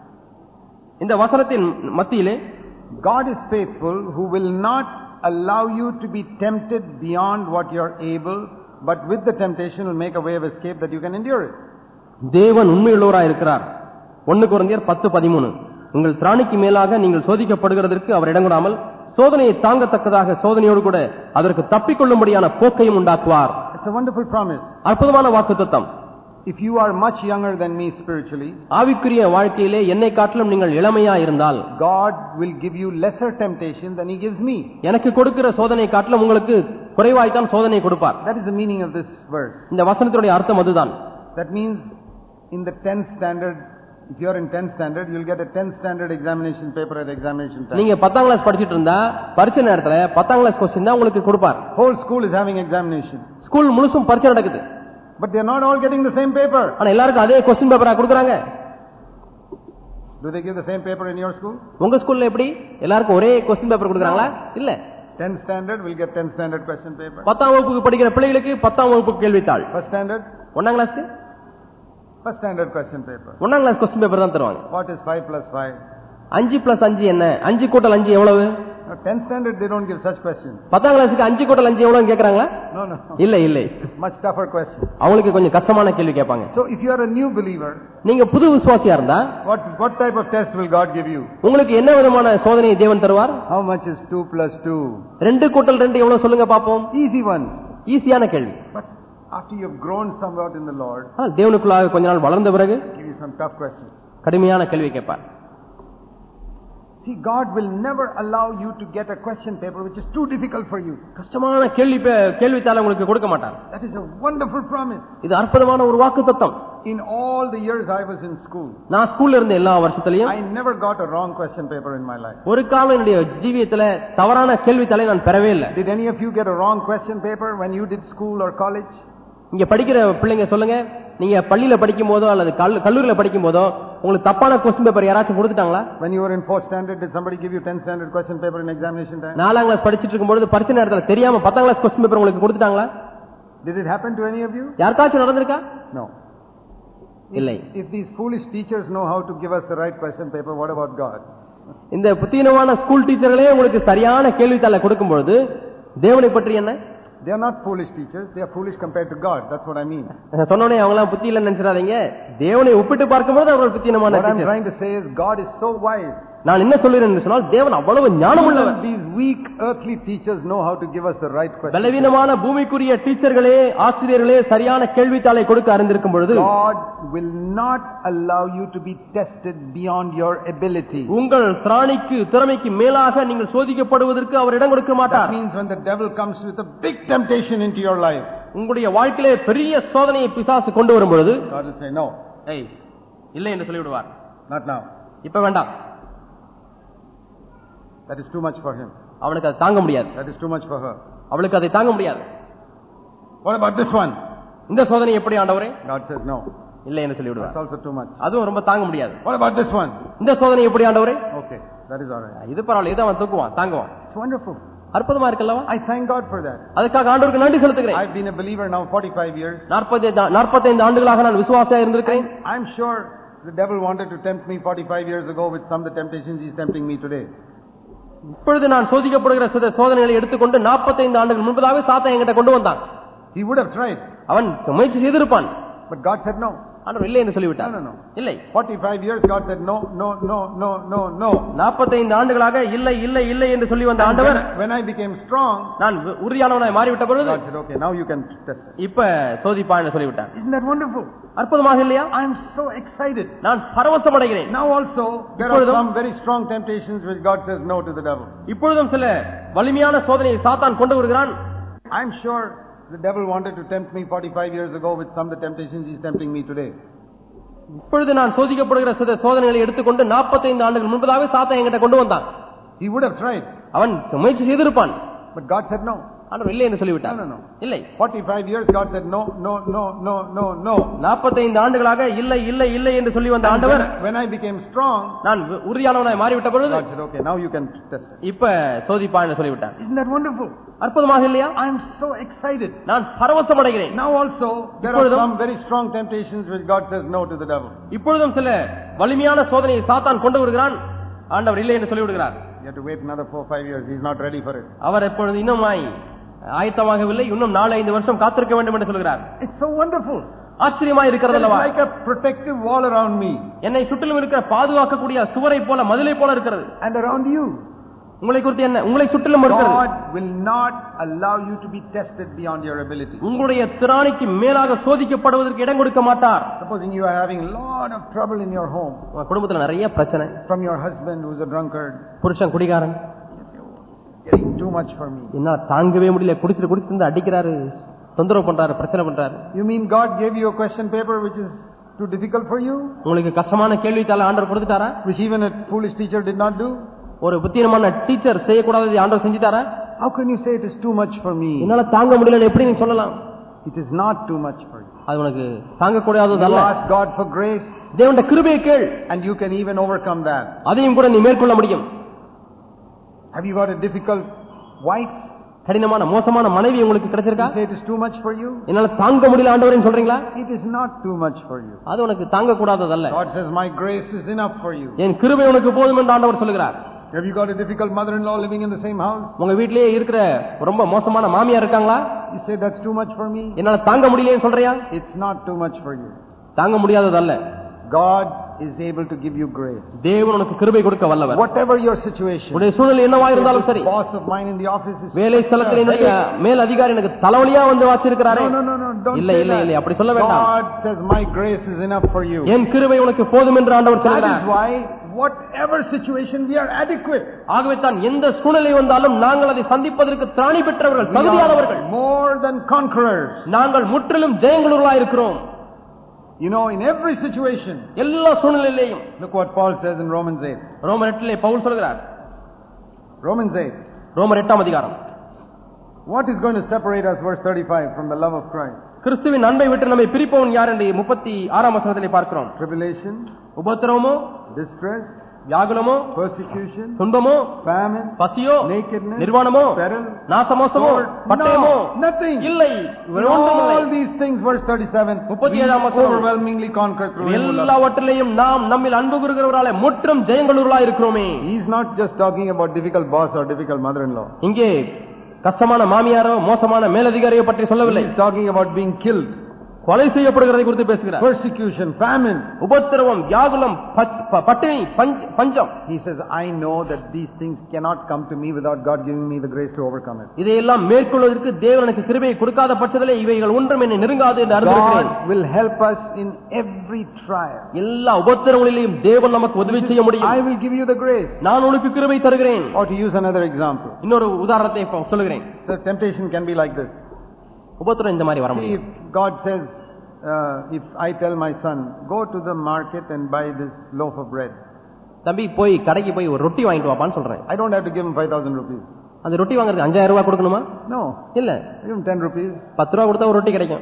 இந்த வசனத்தின் மத்தியிலே, God is faithful who will not allow you to be tempted beyond what you are able, but with the temptation will make a way of escape that you can endure it. தேவன் உண்மையுள்ளவராய் இருக்கிறார். ஒன்று கொரிந்தியர் பத்து பதிமூன்று. உங்கள் திராணிக்கு மேலாக நீங்கள் சோதிக்கப்படுகிறதற்கு அவர் இடங்கொடாமல் சோதனையை தாங்கத்தக்கதாக சோதனையோடு கூட அதற்கு தப்பிக்கொள்ளும்படியான போக்கையும் உண்டாக்குவார். It's a wonderful promise. அற்புதமான வாக்குத்தத்தம். If you are much younger than me spiritually, ஆவிக்குரிய வாழ்க்கையிலே என்னை காட்டிலும் நீங்கள் இளமையா இருந்தால், God will give you lesser temptation than he gives me. எனக்கு கொடுக்கிற சோதனை காட்டிலும் உங்களுக்கு குறைவாய் தான் சோதனை கொடுப்பார். That is the meaning of this verse. இந்த வசனத்தினுடைய அர்த்தம் அதுதான். That means in the tenth standard, if you are in tenth standard, you will get a tenth standard examination paper at examination time. நீங்க பத்தாம் கிளாஸ் படிச்சிட்டு இருந்தா பரீட்சை நேரத்துல பத்தாம் கிளாஸ் क्वेश्चन தான் உங்களுக்கு கொடுப்பார். Whole school is having examination. School முழுசும் பரீட்சை நடக்குது. But they are not all getting the same paper. ஆனா எல்லாருக்கும் அதே क्वेश्चन பேப்பரா கொடுக்கறாங்க. Do they give the same paper in your school? உங்க ஸ்கூல்ல எப்படி எல்லாருக்கும் ஒரே क्वेश्चन பேப்பர் கொடுக்கறாங்களா? இல்ல. tenth standard will get tenth standard question paper. பத்தாம் வகுப்புக்கு படிக்கிற பிள்ளைகளுக்கு பத்தாம் வகுப்பு கேள்வித்தாள். First standard? ஒன்றாம் கிளாஸ்க்கு first standard question paper. ஒன்றாம் கிளாஸ் क्वेश्चन பேப்பர் தான் தருவாங்க. What is five plus five? அஞ்சு பிளஸ் அஞ்சு என்ன? அஞ்சு கூட்டல் அஞ்சு எவ்வளவு? tenth standard they don't give such questions. பத்தாம் கிளாஸ்க்கு அஞ்சு கூட்டல் அஞ்சு எவ்வளவுன்னு கேக்குறாங்களா? No, no. இல்ல இல்ல. It's much tougher question. அவங்களுக்கு கொஞ்சம் கஷ்டமான கேள்வி கேட்பாங்க. So if you are a new believer, நீங்க புது விசுவாசியா இருந்தா what what type of test will God give you? உங்களுக்கு என்ன விதமான சோதனையை தேவன் தருவார்? How much is two plus two? ரெண்டு கூட்டல் ரெண்டு எவ்வளவு சொல்லுங்க பாப்போம். Easy ones. ஈஸியான கேள்வி. But after you have grown somewhat in the Lord, தேவனுக்குள்ளாக கொஞ்ச நாள் வளர்ந்த பிறகு give you some tough questions. கடுமையான கேள்வி கேட்பார். See, God will never allow you to get a question paper which is too difficult for you. கஷ்டமான கேள்வி கேள்வித்தாளை உங்களுக்கு கொடுக்க மாட்டார். That is a wonderful promise. இது அற்புதமான ஒரு வாக்குத்தத்தம். In all the years I was in school, நான் ஸ்கூல்ல இருந்த எல்லா வருஷத்துலயும் I never got a wrong question paper in my life. ஒரு காலம் என்னுடைய ஜீவியத்துல தவறான கேள்வித்தாளை நான் பெறவே இல்லை. Did any of you get a wrong question paper when you did school or college? இங்க படிக்கிற பிள்ளைங்க சொல்லுங்க, நீங்க பள்ளியில படிக்கும் போதோ அல்லது கல்லூரியில படிக்கும் போதோ உங்களுக்கு தப்பான கொஸ்டின் பேப்பர் யாராச்சும் கொடுத்துட்டாங்களா? When you were in fourth standard, did somebody give you tenth standard question paper in examination time? நாலாம் கிளாஸ் படிச்சிட்டு இருக்கும்போது பரீட்சை நேரத்துல தெரியாம பத்தாம் கிளாஸ் கொஸ்டின் பேப்பர் உங்களுக்கு கொடுத்துட்டாங்களா? Did it happen to any of you? யாருக்காச்சும் நடந்திருக்கா? No. இல்லை. If these foolish teachers know how to give us the right question paper, what about God? இந்த புத்தீனமான ஸ்கூல் டீச்சர்களே உங்களுக்கு சரியான கேள்வித்தாளை கொடுக்கும்போது தேவனை பற்றி என்ன? They are not foolish teachers, they are foolish compared to God. That's what I mean. சொன்னோனே அவங்க எல்லாம் புத்தி இல்லைன்னு நினைச்சிடாதீங்க. தேவனை ஒப்பிட்டு பார்க்கும்போது அவர்கள் புத்தீனமான What I'm trying to say is God is so wise. நான் என்ன சொல்றேன் என்று சொன்னால் தேவன் அவ்வளவு ஞானம் உள்ளவர். These weak earthly teachers know how to give us the right question. பலவீனமான பூமிக்குரிய டீச்சர்களே ஆசிரியர்களே சரியான கேள்வித்தாளை கொடுக்க அறிந்திருக்கும் பொழுது God will not allow you to be tested beyond your ability. உங்கள் திராணிக்கு திறமைக்கு மேலாக நீங்கள் சோதிக்கப்படுவதற்கு அவர் இடம் கொடுக்க மாட்டார். That means when the devil comes with a big temptation into your life, உங்களுடைய வாழ்க்கையிலே பெரிய சோதனையை பிசாசு கொண்டு வரும் பொழுது God will say no. ஏய் இல்லை என்று சொல்லி விடுவார். Not now. இப்ப வேண்டாம். That is too much for him. அவனுக்கு அது தாங்க முடியாது. That is too much for her. அவளுக்கு அதை தாங்க முடியாது. What about this one? இந்த சோதனை எப்படி ஆண்டவரே? God says no. இல்லை என்று சொல்லி விடுவார். That's also too much. அதுவும் ரொம்ப தாங்க முடியாது. What about this one? இந்த சோதனை எப்படி ஆண்டவரே? Okay, that is all right. இது பரவாயில்லை. இதை அவன் தூக்குவான், தாங்குவான். It's wonderful. அற்புதமா இருக்குல்லவா? I thank God for that. அதுக்காக ஆண்டவருக்கு நன்றி செலுத்துகிறேன். I've been a believer now forty-five years. நாற்பத்தைந்து ஆண்டுகளாக நான் விசுவாசியா இருந்திருக்கிறேன். I'm sure the devil wanted to tempt me forty-five years ago with some of the temptations he's tempting me today. இப்பொழுது நான் சோதிக்கப்படுகிற சில சோதனைகளை எடுத்துக்கொண்டு நாற்பத்தைந்து ஆண்டுகள் முன்பதாக சாத்தான் என்கிட்ட கொண்டு வந்தான். He would have tried. அவன் முயற்சி செய்திருப்பான். But God said no. ஆண்டவர் இல்லை என்று சொல்லிவிட்டார். No, no, no. இல்லை. forty-five years God said no, no, no, no, no, no. நாற்பத்தைந்து ஆண்டுகளாக இல்லை இல்லை இல்லை என்று சொல்லி வந்த ஆண்டவர் When I became strong, நான் உறுதியானவனாய் மாறிவிட்ட பொழுது God said okay, now you can test it. இப்ப சோதிப்பா என்று சொல்லிவிட்டார். Isn't that wonderful? அற்புதமாக இல்லையா? I am so excited. நான் பரவசம் அடைகிறேன். Now also there are some very strong temptations which God says no to the devil. இப்பொழுதும் சில வலிமையான சோதனையை சாத்தான் கொண்டு வருகிறான். I am sure the devil wanted to tempt me forty-five years ago with some of the temptations he's tempting me today. இப்பொழுது நான் சோதிக்கப்படுகிற சில சோதனைகளை எடுத்துக்கொண்டு நாற்பத்தைந்து ஆண்டுகள் முன்பதாக சாத்தான் என்கிட்ட கொண்டு வந்தான். He would have tried. அவன் முயற்சி செய்திருப்பான். But God said no. ஆண்டவர் இல்லை என்று சொல்லிவிட்டார். No, no, no. இல்லை. forty-five years God said no, no, no, no, no, no. நாற்பத்தைந்து ஆண்டுகளாக இல்லை இல்லை இல்லை என்று சொல்லி வந்த ஆண்டவர் when I became strong, நான் உறுதியானவனாய் மாறிவிட்ட பொழுது God said okay, now you can test it. இப்ப சோதிப்பா என்று சொல்லிவிட்டார். Isn't that wonderful? அற்புதமாக இல்லையா? I am so excited. நான் பரவசம் அடைகிறேன். Now also there are some very strong temptations which God says no to the devil. இப்பொழுதும் சில வலிமையான சோதனையை சாத்தான் கொண்டு வருகிறான். ஆண்டவர் இல்லை என்று சொல்லி விடுகிறார். You have to wait another four five years. He's not ready for it. அவர் எப்பொழுது இன்னுமாய் ஆயத்தமாகவில்லை, இன்னும் நாலு ஐந்து வருஷம் காத்திருக்க வேண்டும் என்று சொல்கிறார். It's so wonderful. ஆச்சரியமாய் இருக்கிறது அல்லவா? It's like a protective wall around me. என்னை சுற்றிலும் இருக்கிற பாதுகாக்கக்கூடிய சுவரை போல மதிலை போல இருக்கிறது. And around you. உங்களை குறித்து என்ன? உங்களை சுற்றிலும் இருக்கிறது. God will not allow you to be tested beyond your ability. உங்களுடைய திராணிக்கு மேலாக சோதிக்கப்படுவதற்கு இடம் கொடுக்க மாட்டார். Supposing you are having a lot of trouble in your home. உங்க குடும்பத்துல நிறைய பிரச்சனை. From your husband who is a drunkard. புருஷன் குடிகாரன். Getting too much for me. என்ன தாங்கவே முடியல, குடிச்சிட்டு குடிச்சிட்டு அடிக்கிறாரு, தொந்தரவு பண்றாரு, பிரச்சனை பண்றாரு. You mean God gave you a question paper which is too difficult for you? உங்களுக்கு கஷ்டமான கேள்வித்தாளை ஆண்டவர் கொடுத்துட்டாரா? Which even a foolish teacher did not do? ஒரு புத்திரமான டீச்சர் செய்யக்கூடாததை ஆண்டவர் செஞ்சிட்டாரா? How can you say it is too much for me? என்னால தாங்க முடியல எப்படி நீ சொல்லலாம்? It is not too much for you. அது உனக்கு தாங்க கூடாததல்ல. You ask God for grace தேவனுடைய கிருபையை கேள், and you can even overcome that. அதையும் கூட நீ மேற்கொள்ள முடியும். Have you got a difficult wife? கடினமான மோசமான மனைவி உங்களுக்கு கிடைச்சிருக்கா? You say it is too much for you? என்னால தாங்க முடியல ஆண்டவரே சொல்றீங்களா? It is not too much for you. அது உனக்கு தாங்க கூடாததல்ல. God says my grace is enough for you. என் கிருபை உனக்கு போதும் என்று ஆண்டவர் சொல்கிறார். Have you got a difficult mother-in-law living in the same house? உங்க வீட்லயே இருக்கிற ரொம்ப மோசமான மாமியார் இருக்காங்களா? You say that's too much for me? என்னால தாங்க முடியலன்னு சொல்றியா? It's not too much for you. தாங்க முடியாததல்ல. God is able to give you grace. தேவன் உனக்கு கிருபை கொடுக்க வல்லவர். Whatever your situation. உடைய சூழ்நிலை என்னவா இருந்தாலும் சரி. Boss of mine in the office is வேலை ஸ்தலத்தில் என்னுடைய மேல் அதிகாரி எனக்கு தலைவலியா வந்து வாச்சிருக்காரே. No no no don't. இல்ல இல்ல இல்ல அப்படி சொல்ல வேண்டாம். God says my grace is enough for you. என் கிருபை உனக்கு போதும் என்று ஆண்டவர் சொல்கிறார். That is why whatever situation we are adequate. ஆகவே தான் எந்த சூழ்நிலை வந்தாலும் நாங்கள் அதை சந்திப்பதற்கு திராணி பெற்றவர்கள், தகுதியானவர்கள். More than conquerors. நாங்கள் முற்றிலும் ஜெயங்களுள்ளவர்களாய் இருக்கிறோம். You know, in every situation. எல்லா சூழ்நிலையிலும். Look what Paul says in Romans eight. ரோமர் எட்டிலே பவுல் சொல்கிறார். Romans eight. ரோமர் எட்டாம் அதிகாரம். What is going to separate us, verse thirty-five, from the love of Christ? கிறிஸ்துவின் அன்பை விட்டு நம்மை பிரிப்பவன் யார் என்று முப்பத்தி ஆறாம் வசனத்திலே பார்க்கிறோம். Tribulation, உபத்திரவமோ, distress, வியாகுலமோ, persecution, துன்பமோ, famine, பசியோ, nakedness, நிர்வாணமோ, peril, நாசமோசமோ, sword. பட்டயமோ, No, nothing. இல்லை. In all these things, verse thirty-seven, we overwhelmingly conquer through him who loved us. எல்லாவற்றிலேயும் நாம் நம்மில் அன்பு கூறுகிறவராலே முற்றும் ஜெயங்கொள்ளுவர்களாய் இருக்கிறோமே. He is not just talking about difficult boss or difficult mother-in-law. இங்கே கஷ்டமான மாமியாரோ மோசமான மேலதிகாரியோ பற்றி சொல்லவில்லை. He is talking about being killed, கொலை செய்யப்படுகிறதை குறித்து பேசுகிறார். persecution, famine, உபத்திரவம், வியாகுலம், பட்டினி, பஞ்சம். He says, I know that these things cannot come to me without God giving me the grace to overcome it. இதையெல்லாம் மேற்கொள்வதற்கு தேவன் எனக்கு கிருபையை கொடுக்காத பட்சத்திலே இவைகள் ஒன்றும் என்னை நெருங்காது என்று அறிந்திருக்கிறேன். God will help us in every trial. எல்லா உபத்திரவங்களிலும் தேவன் நமக்கு உதவி செய்ய முடியும். I will give you the grace. நான் உனக்கு கிருபை தருகிறேன். Or to use another example, இன்னொரு உதாரணத்தை சொல்லுகிறேன். So temptation can be like this. உபத்திரம் இந்த மாதிரி வர See, முடியும். if God says, uh, if I tell my son, go to the market and buy this loaf of bread, தம்பி போய் கடைக்கு போய் ஒரு ரொட்டி வாங்கிட்டு வாப்பான்னு சொல்றேன். I don't have to give him five thousand rupees. அந்த ரொட்டி வாங்குறதுக்கு அஞ்சாயிரம் ரூபாய் கொடுக்கணுமா? No. இல்ல. Give him ten rupees. பத்து ரூபாய் கொடுத்தா ஒரு ரொட்டி கிடைக்கும்.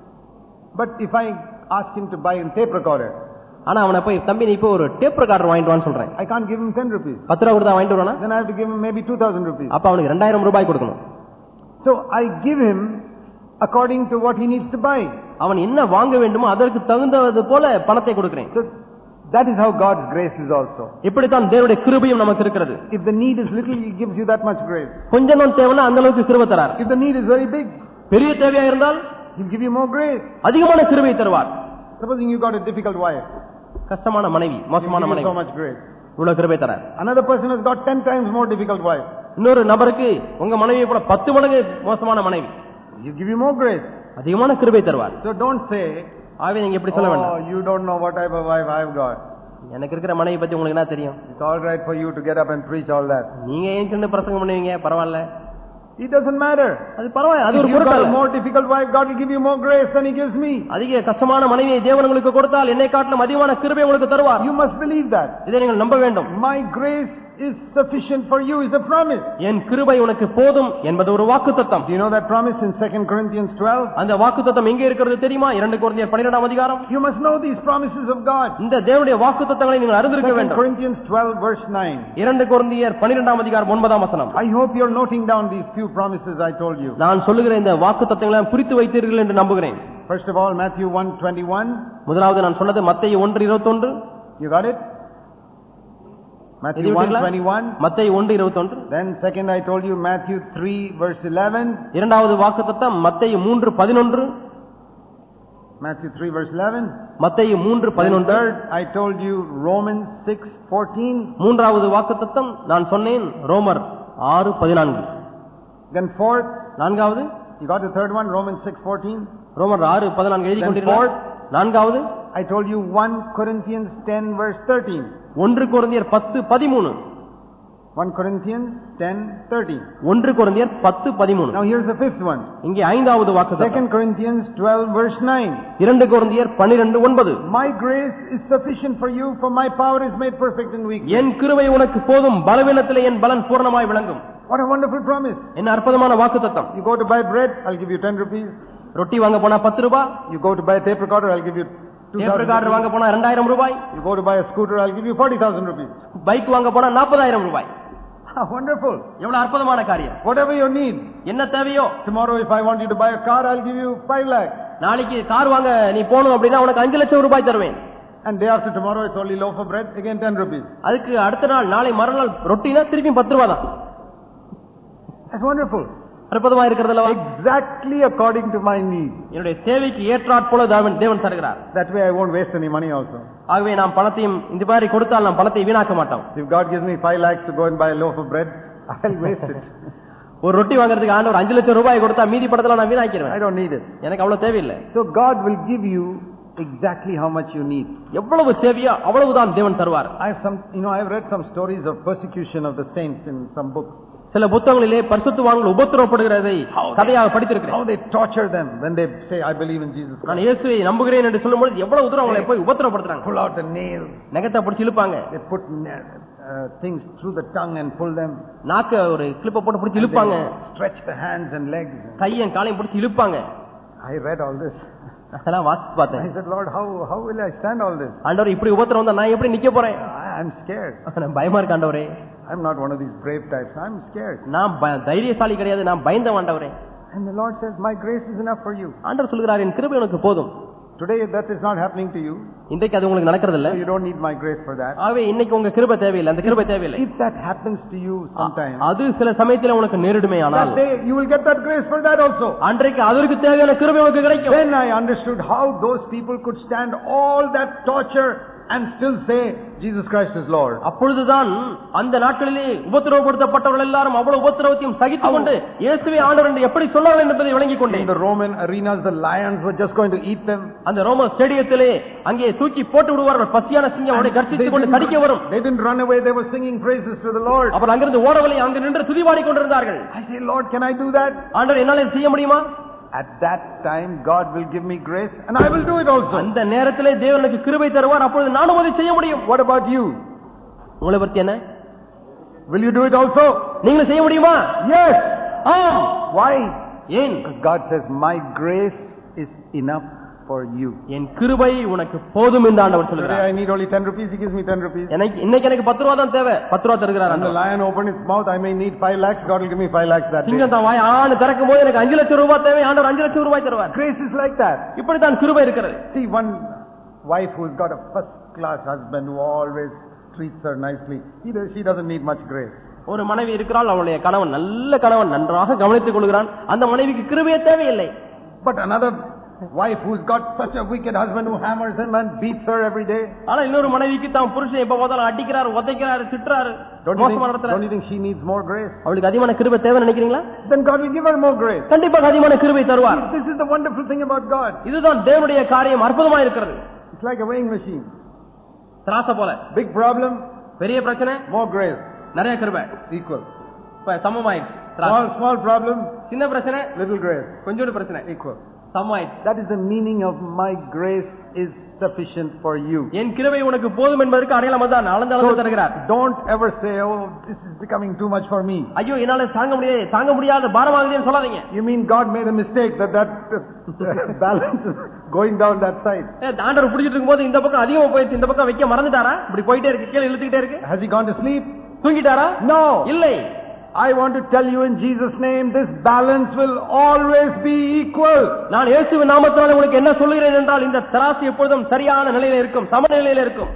But if I ask him to buy a tape recorder, ஆனா அவனை போய் தம்பி நீ இப்போ ஒரு டேப் ரெக்கார்டர் வாங்கிட்டு வான்னு சொல்றேன். I can't give him ten rupees. பத்து ரூபாய் கொடுத்தா வாங்கிட்டு வரானா? Then I have to give him maybe two thousand rupees. அப்ப அவனுக்கு ரெண்டாயிரம் ரூபாய் கொடுக்கணும். So I give him according to what he needs to buy. அவன் என்ன வாங்க வேண்டுமோ அதற்கு தகுந்தது போல பணத்தை கொடுக்கிறேன். So that is how God's grace is also. இப்படி தான் தேவனுடைய கிருபையும் நமக்கு இருக்கிறது. If the need is little, he gives you that much grace. கொஞ்சம் தான் தேவைனா அந்த அளவுக்கு கிருபை தரார். If the need is very big, பெரிய தேவையா இருந்தால் he'll give you more grace. அதிகமான கிருபை தருவார். Supposing you got a difficult wife, கஷ்டமான மனைவி, மோசமான மனைவி, so much grace. இவ்வளவு கிருபை தரார். Another person has got ten times more difficult wife. இன்னொரு நபருக்கு உங்க மனைவியை போல பத்து மடங்கு மோசமான மனைவி, He'll give you more grace. அதிகமான கிருபை தருவார். So don't say, ஆவே நீங்க எப்படி சொல்ல வேண்டாம், oh, you don't know what type of wife I've got. எனக்கு இருக்கிற மனைவி பத்தி உங்களுக்கு என்ன தெரியும்? It's all right for you to get up and preach all that. நீங்க ஏன் சின்ன பிரசங்கம் பண்ணுவீங்க, பரவாயில்ல. It doesn't matter. அது பரவாயில்லை, அது ஒரு If you got பொருட்டல்ல. a more difficult wife, God will give you more grace than he gives me. அதிக கஷ்டமான மனைவியை தேவன் உங்களுக்கு கொடுத்தால் என்னை காட்டிலும் அதிகமான கிருபை உங்களுக்கு தருவார். You must believe that. இதை நீங்கள் நம்ப வேண்டும். My grace is sufficient for you is a promise. என் கிருபை உனக்கு போதும் என்பது ஒரு வாக்குத்தத்தம். Do you know that promise in Second Corinthians twelve? அந்த வாக்குத்தத்தம் எங்கே இருக்கிறது தெரியுமா? இரண்டு கொரிந்தியர் பன்னிரண்டாம் அதிகாரம். You must know these promises of God. இந்த தேவனுடைய வாக்குத்தத்தங்களை நீங்கள் அறிந்திருக்க Second வேண்டும். Corinthians twelve verse nine. இரண்டு கொரிந்தியர் பன்னிரண்டாம் அதிகாரம் ஒன்பதாம் வசனம். I hope you are noting down these few promises I told you. நான் சொல்லுகிற இந்த வாக்குத்தத்தங்களை குறித்து வைத்தீர்கள் என்று நம்புகிறேன். First of all, Matthew one twenty-one. முதலாவது நான் சொன்னது மத்தேயு ஒன்று இருபத்தொன்று. You got it? Matthew one twenty-one. மத்தேயு ஒன்று இருபத்தொன்று. Then second I told you Matthew three verse eleven. இரண்டாவது வாக்குத்தத்தம் மத்தேயு மூன்று பதினொன்று. Matthew three verse eleven. மத்தேயு மூன்று பதினொன்று. Third I told you Romans six fourteen. மூன்றாவது வாக்குத்தத்தம் நான் சொன்னேன் ரோமர் ஆறு பதினான்கு. Then fourth, நான்காவது, you got the third one, Romans six fourteen. ரோமர் ஆறு பதினான்கு எழுதி Then கொண்டிருக்கிறார். fourth, நான்காவது I told you First Corinthians ten verse thirteen. ஒன்று கொரிந்தியர் பத்து பதிமூன்று. First Corinthians ten thirteen. ஒன்று கொரிந்தியர் பத்து பதிமூன்று. Now here's the fifth one. இங்கே ஐந்தாவது வாக்குத்தத்தம் Second Corinthians twelve verse nine. இரண்டு கொரிந்தியர் பன்னிரண்டு ஒன்பது. My grace is sufficient for you, for my power is made perfect in weakness. என் கிருபை உனக்கு போதும், பலவீனத்திலே என் பலன் பூரணமாய் விளங்கும். What a wonderful promise. என்ன அற்புதமான வாக்குத்தத்தம். You go to buy bread, I'll give you ten rupees. ரொட்டி வாங்க போனா பத்து ரூபாய். You go to buy a tape recorder, I'll give you two thousand. Tape recorder வாங்க போனா இரண்டாயிரம் ரூபாய். You go to buy a scooter, I'll give you forty thousand rupees. Bike வாங்க போனா நாற்பதாயிரம் ரூபாய். Ah, wonderful. எவ்வளவு அற்புதமான காரியம். Whatever you need. என்ன தேவையோ. Tomorrow if I want you to buy a car, I'll give you five lakhs. நாளைக்கு கார் வாங்க நீ போணும் அப்படின்னா உனக்கு அஞ்சு லட்சம் ரூபாய் தருவேன். And day after tomorrow it's only loaf of bread, again ten rupees. அதுக்கு அடுத்த நாள் நாளை மறுநாள் ரொட்டினா திருப்பி பத்து ரூபாய் தான். That's wonderful. அற்புதமா இருக்கிறதுல Exactly according to my need. என்னுடைய தேவைக்கு ஏற்றாற் போல தேவன் தேவன் தருகிறார். That way I won't waste any money also. ஆகவே நாம் பணத்தையும் இந்த மாதிரி கொடுத்தால் நாம் பணத்தை வீணாக்க மாட்டோம். If God gives me five lakhs to go and buy a loaf of bread, I'll waste it. ஒரு ரொட்டி வாங்குறதுக்கு ஆண்டவர் அஞ்சு லட்சம் ரூபாய் கொடுத்தா மீதி பணத்துல நான் வீணாக்கிடுவேன். I don't need it. எனக்கு அவ்வளவு தேவையில்லை. So God will give you exactly how much you need. எவ்வளவு தேவையோ அவ்வளவுதான் தேவன் தருவார். I have some, you know, I have read some stories of persecution of the saints in some books. சில புத்தகங்களிலே பரிசுத்தவான்கள் உபத்திரவப்படுகிறதை கதையாக படித்திருக்கிறேன். How they torture them when they say I believe in Jesus Christ. நான் இயேசுவை நம்புகிறேன் என்று சொல்லும்போது எவ்வளவு தூரம் அவங்களை போய் உபத்திரவப்படுத்துறாங்க. Pull out the nail. நகத்தை பிடிச்சு இழுப்பாங்க. They put uh, things through the tongue and pull them. நாக்க ஒரு கிளிப்பை போட்டு பிடிச்சு இழுப்பாங்க. Stretch the hands and legs. கையும் காலையும் பிடிச்சு இழுப்பாங்க. I read all this. அதெல்லாம் வாசித்து பார்த்தேன். I said, Lord, how how will I stand all this? ஆண்டவரே இப்படி உபத்திரம் வந்தா நான் எப்படி நிக்க போறேன்? I am scared. நான் பயமா இருக்கு ஆண்டவரே. I'm not one of these brave types. I'm scared. நான் தைரியசாலி கிடையாது, நான் பயந்த ஆண்டவரே. And the Lord says, my grace is enough for you. ஆண்டவர் சொல்கிறார், என் கிருபை உனக்கு போதும். Today that is not happening to you. இன்றைக்கு அது உங்களுக்கு நடக்கிறது இல்ல. You don't need my grace for that. ஆவே இன்னைக்கு உங்க கிருபை தேவையில்லை, அந்த கிருபை தேவையில்லை. If that happens to you sometime, அது சில சமயத்துல உனக்கு நேரிடுமே ஆனால், that day you will get that grace for that also. அன்றைக்கு அதற்கு தேவையான கிருபை உனக்கு கிடைக்கும். Then I understood how those people could stand all that torture and still say Jesus Christ is Lord. அப்பொழுதுதான் அந்த நாட்களிலே உபத்திரவப்படுத்தப்பட்டவர்கள் எல்லாரும் அவ்வளவு உபத்திரவத்தையும் சகித்துக் கொண்டு இயேசுவே ஆண்டவர் என்று எப்படி சொன்னார்கள் என்பதை விளங்கிக் கொண்டேன். In the Roman arenas the lions were just going to eat them. அந்த ரோம ஸ்டேடியத்திலே அங்கே தூக்கி போட்டு விடுவார்கள், பசியான சிங்கம் அவரை கர்ச்சித்துக் கொண்டு கடிக்க வரும். They didn't run away, they were singing praises to the Lord. அவர் அங்கிருந்து ஓடவில்லை, அங்கு நின்று துதிபாடிக் கொண்டிருந்தார்கள். I say, Lord, can I do that? ஆண்டவர் என்னால செய்ய முடியுமா? At that time God will give me grace and I will do it also. அந்த நேரத்திலே தேவன் எனக்கு கிருபை தருவார், அப்பொழுது நானும் அதை செய்ய முடியும். What about you? உங்களை பத்தி என்ன? Will you do it also? நீங்க செய்ய முடியுமா? Yes. ஆம். Why? ஏன்? Because God says my grace is enough for you. என் கிருபை உனக்கு போதும் என்று ஆண்டவர் சொல்கிறார். I need only ten rupees, he gives me ten rupees. எனக்கு இன்னைக்கு எனக்கு பத்து ரூபாய் தான் தேவை, பத்து ரூபாய் தருகிறார். And the lion opened its mouth, I may need five lakhs, God will give me five lakhs that day. சிங்கம் தான் வாய் ஆன்னு திறக்கும் போது எனக்கு அஞ்சு லட்சம் ரூபாய் தேவை, ஆண்டவர் அஞ்சு லட்சம் ரூபாய் தருவார். Grace is like that. இப்படி தான் கிருபை இருக்கிறது. See, one wife who's got a first class husband who always treats her nicely, he does, she doesn't need much grace. ஒரு மனைவி இருக்கிறாள், அவளுடைய கணவன் நல்ல கணவன், நன்றாக கவனித்துக் கொள்கிறான், அந்த மனைவிக்கு கிருபையே தேவையில்லை. But another wife who's got such a wicked husband who hammers him and beats her every day, ஆனா இன்னொரு மனைவிக்கு தான் புருஷன் எப்ப பார்த்தாலும் அடிக்கிறார், உதைக்கிறார், திட்டுறார், மோசமா நடத்துறார். Don't you think she needs more grace? அவளுக்கு அதிகமான கிருபை தேவை நினைக்கிறீங்களா? Then God will give her more grace. கண்டிப்பாக அதிகமான கிருபை தருவார். This is the wonderful thing about God. இதுதான் தேவனுடைய காரியம், அற்புதமா இருக்கிறது. It's like a weighing machine. திராச போல. Big problem, பெரிய பிரச்சனை, more grace. நிறைய கிருபை, equal. இப்ப சமமாயிடுச்சு. Small small problem, சின்ன பிரச்சனை, little grace. கொஞ்சோண்டு பிரச்சனை, equal. சமமாயிடுச்சு. That is the meaning of my grace is sufficient for you. என் கிருபை உனக்கு போதும் என்பதற்கு அடையாளம் தான் அளந்து அளந்து தருகிறார். Don't ever say, oh, this is becoming too much for me. ஐயோ என்னால தாங்க முடியாது, தாங்க முடியாத பாரமாகுதுன்னு சொல்லாதீங்க. You mean God made a mistake that that balance is going down that side? ஆண்டவர் புடிச்சிட்டு இருக்கும்போது இந்த பக்கம் அதிகமா போயிடுச்சு, இந்த பக்கம் வைக்க மறந்துட்டாரா? இப்படி போயிட்டே இருக்கு, கீழே இழுத்துக்கிட்டே இருக்கு. Has he gone to sleep? தூங்கிட்டாரா? No. இல்லை. I want to tell you in Jesus' name, this balance will always be equal. நான் இயேசுவின் நாமத்தினால உங்களுக்கு என்ன சொல்கிறேன் என்றால், இந்த தராசு எப்பொழுதும் சரியான நிலையில இருக்கும், சமநிலையில இருக்கும்.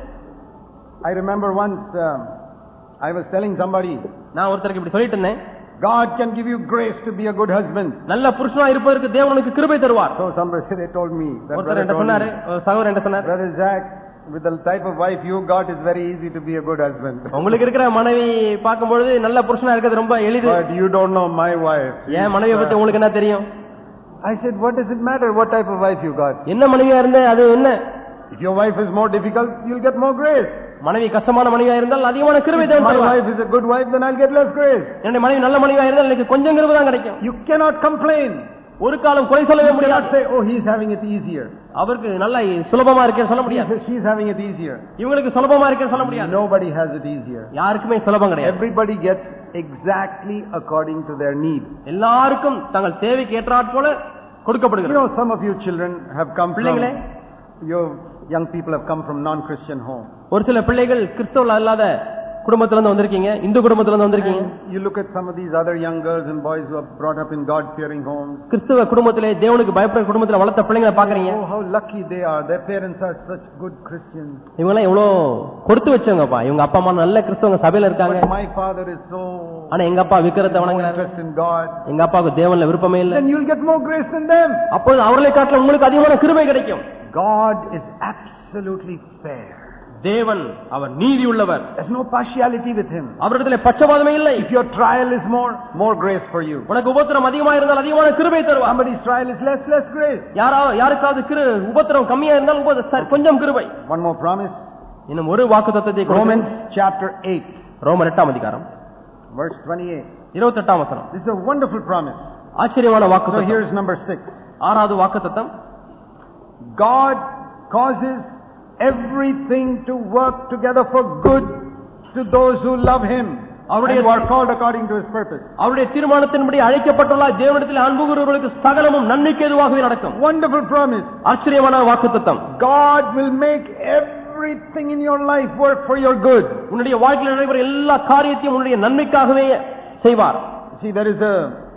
I remember once um, I was telling somebody, நான் ஒருத்தருக்கு இப்படி சொல்லிட்டு இருந்தேன், God can give you grace to be a good husband. நல்ல புருஷனா இருப்பதற்கு தேவனுக்கு கிருபை தருவார். So somebody they told me, ஒருத்தர் என்ன சொன்னாரு, சகோதரர் என்ன சொன்னார், Brother Jack, with the type of wife you got, it's very easy to be a good husband. உங்களுக்கு இருக்கிற மனைவி பாக்கும்போது நல்ல புருஷனா இருக்கிறது ரொம்ப எளிது. But you don't know my wife. ஏன் மனைவியை பத்தி உங்களுக்கு என்ன தெரியும்? I said, what does it matter what type of wife you got? என்ன மனைவியா இருந்தே அது என்ன? If your wife is more difficult, you'll get more grace. மனைவி கஷ்டமான மனைவியா இருந்தால் அதிகமான கிருபை If my தருவார். wife is a good wife, then I'll get less grace. என்னுடைய மனைவி நல்ல மனைவியா இருந்தால் எனக்கு கொஞ்சம் கிருபை தான் கிடைக்கும். You cannot complain. ஒரு காலம் குறை சொல்லவே முடியாது. Say, oh, he's having it easier. அவருக்கு நல்ல சுலபமா இருக்கேன்னு சொல்ல முடியாது. She's having it easier. இவங்களுக்கு சுலபமா இருக்கேன்னு சொல்ல முடியாது. Nobody has it easier. யாருக்குமே சுலபம் கிடையாது. Everybody gets exactly according to their need. எல்லாருக்கும் தங்கள் தேவைக்கு ஏற்றாற் போல கொடுக்கப்படுகிறது. You know, some of you children have come பிள்ளைகளே, from, your young people have come from non-Christian home. ஒரு சில பிள்ளைகள் கிறிஸ்தவ அல்லாத குடும்பத்துல இருந்து வந்திருக்கீங்க, இந்து குடும்பத்துல இருந்து வந்திருக்கீங்க. You look at some of these other young girls and boys who are brought up in God-fearing homes. கிறிஸ்தவ குடும்பத்திலே தேவனுக்கு பயப்படுற குடும்பத்துல வளர்த்த பிள்ளைகளை பாக்குறீங்க. Oh, how lucky they are. Their parents are such good Christians. இவங்க எல்லாம் எவ்வளவு கொடுத்து வச்சவங்கப்பா, இவங்க அப்பா அம்மா நல்ல கிறிஸ்தவங்க சபையில இருக்காங்க. But my father is so ஆனா எங்க அப்பா விக்கிரத்தை வணங்குறாரு, interest in God. எங்க அப்பாவுக்கு தேவன்ல விருப்பமே இல்லை. Then you'll get more grace than them. அப்போது அவர்களை காட்டிலும் உங்களுக்கு அதிகமான கிருபை கிடைக்கும். God is absolutely fair. தேவன் அவர் நீதி உள்ளவர். There's no partiality with him. அவரிடத்திலே பட்சபாதமே இல்லை. If your trial is more, more grace for you. உனக்கு உபத்திரம் அதிகமா இருந்தால் அதிகமான கிருபை தருவார். Somebody's trial is less, less grace. யாரா யாருக்காவது கிரு உபத்திரம் கம்மியா இருந்தால் கொஞ்சம் கிருபை. One more promise. இன்னும் ஒரு வாக்குத்தத்தத்தை Romans chapter eight. ரோமர் எட்டாம் அதிகாரம் verse twenty-eight. இருபத்தெட்டாம் வசனம். This is a wonderful promise. ஆச்சரியமான So வாக்குத்தத்தம். here's number six. ஆறாவது வாக்குத்தத்தம். God causes everything to work together for good to those who love him and who are called according to His purpose. அவருடைய தீர்மானத்தின்படி அழைக்கப்பட்டுள்ள தேவனிடத்தில் அன்பு கூறுகிறவர்களுக்கு சகலமும் நன்மைக்கு ஏதுவாகவே நடக்கும். Wonderful promise. ஆச்சரியமான வாக்குத்தத்தம். God will make everything in your life work for your good. உன்னுடைய வாழ்க்கையில் நடைபெறும் எல்லா காரியத்தையும் உன்னுடைய நன்மைக்காகவே செய்வார். See, there is a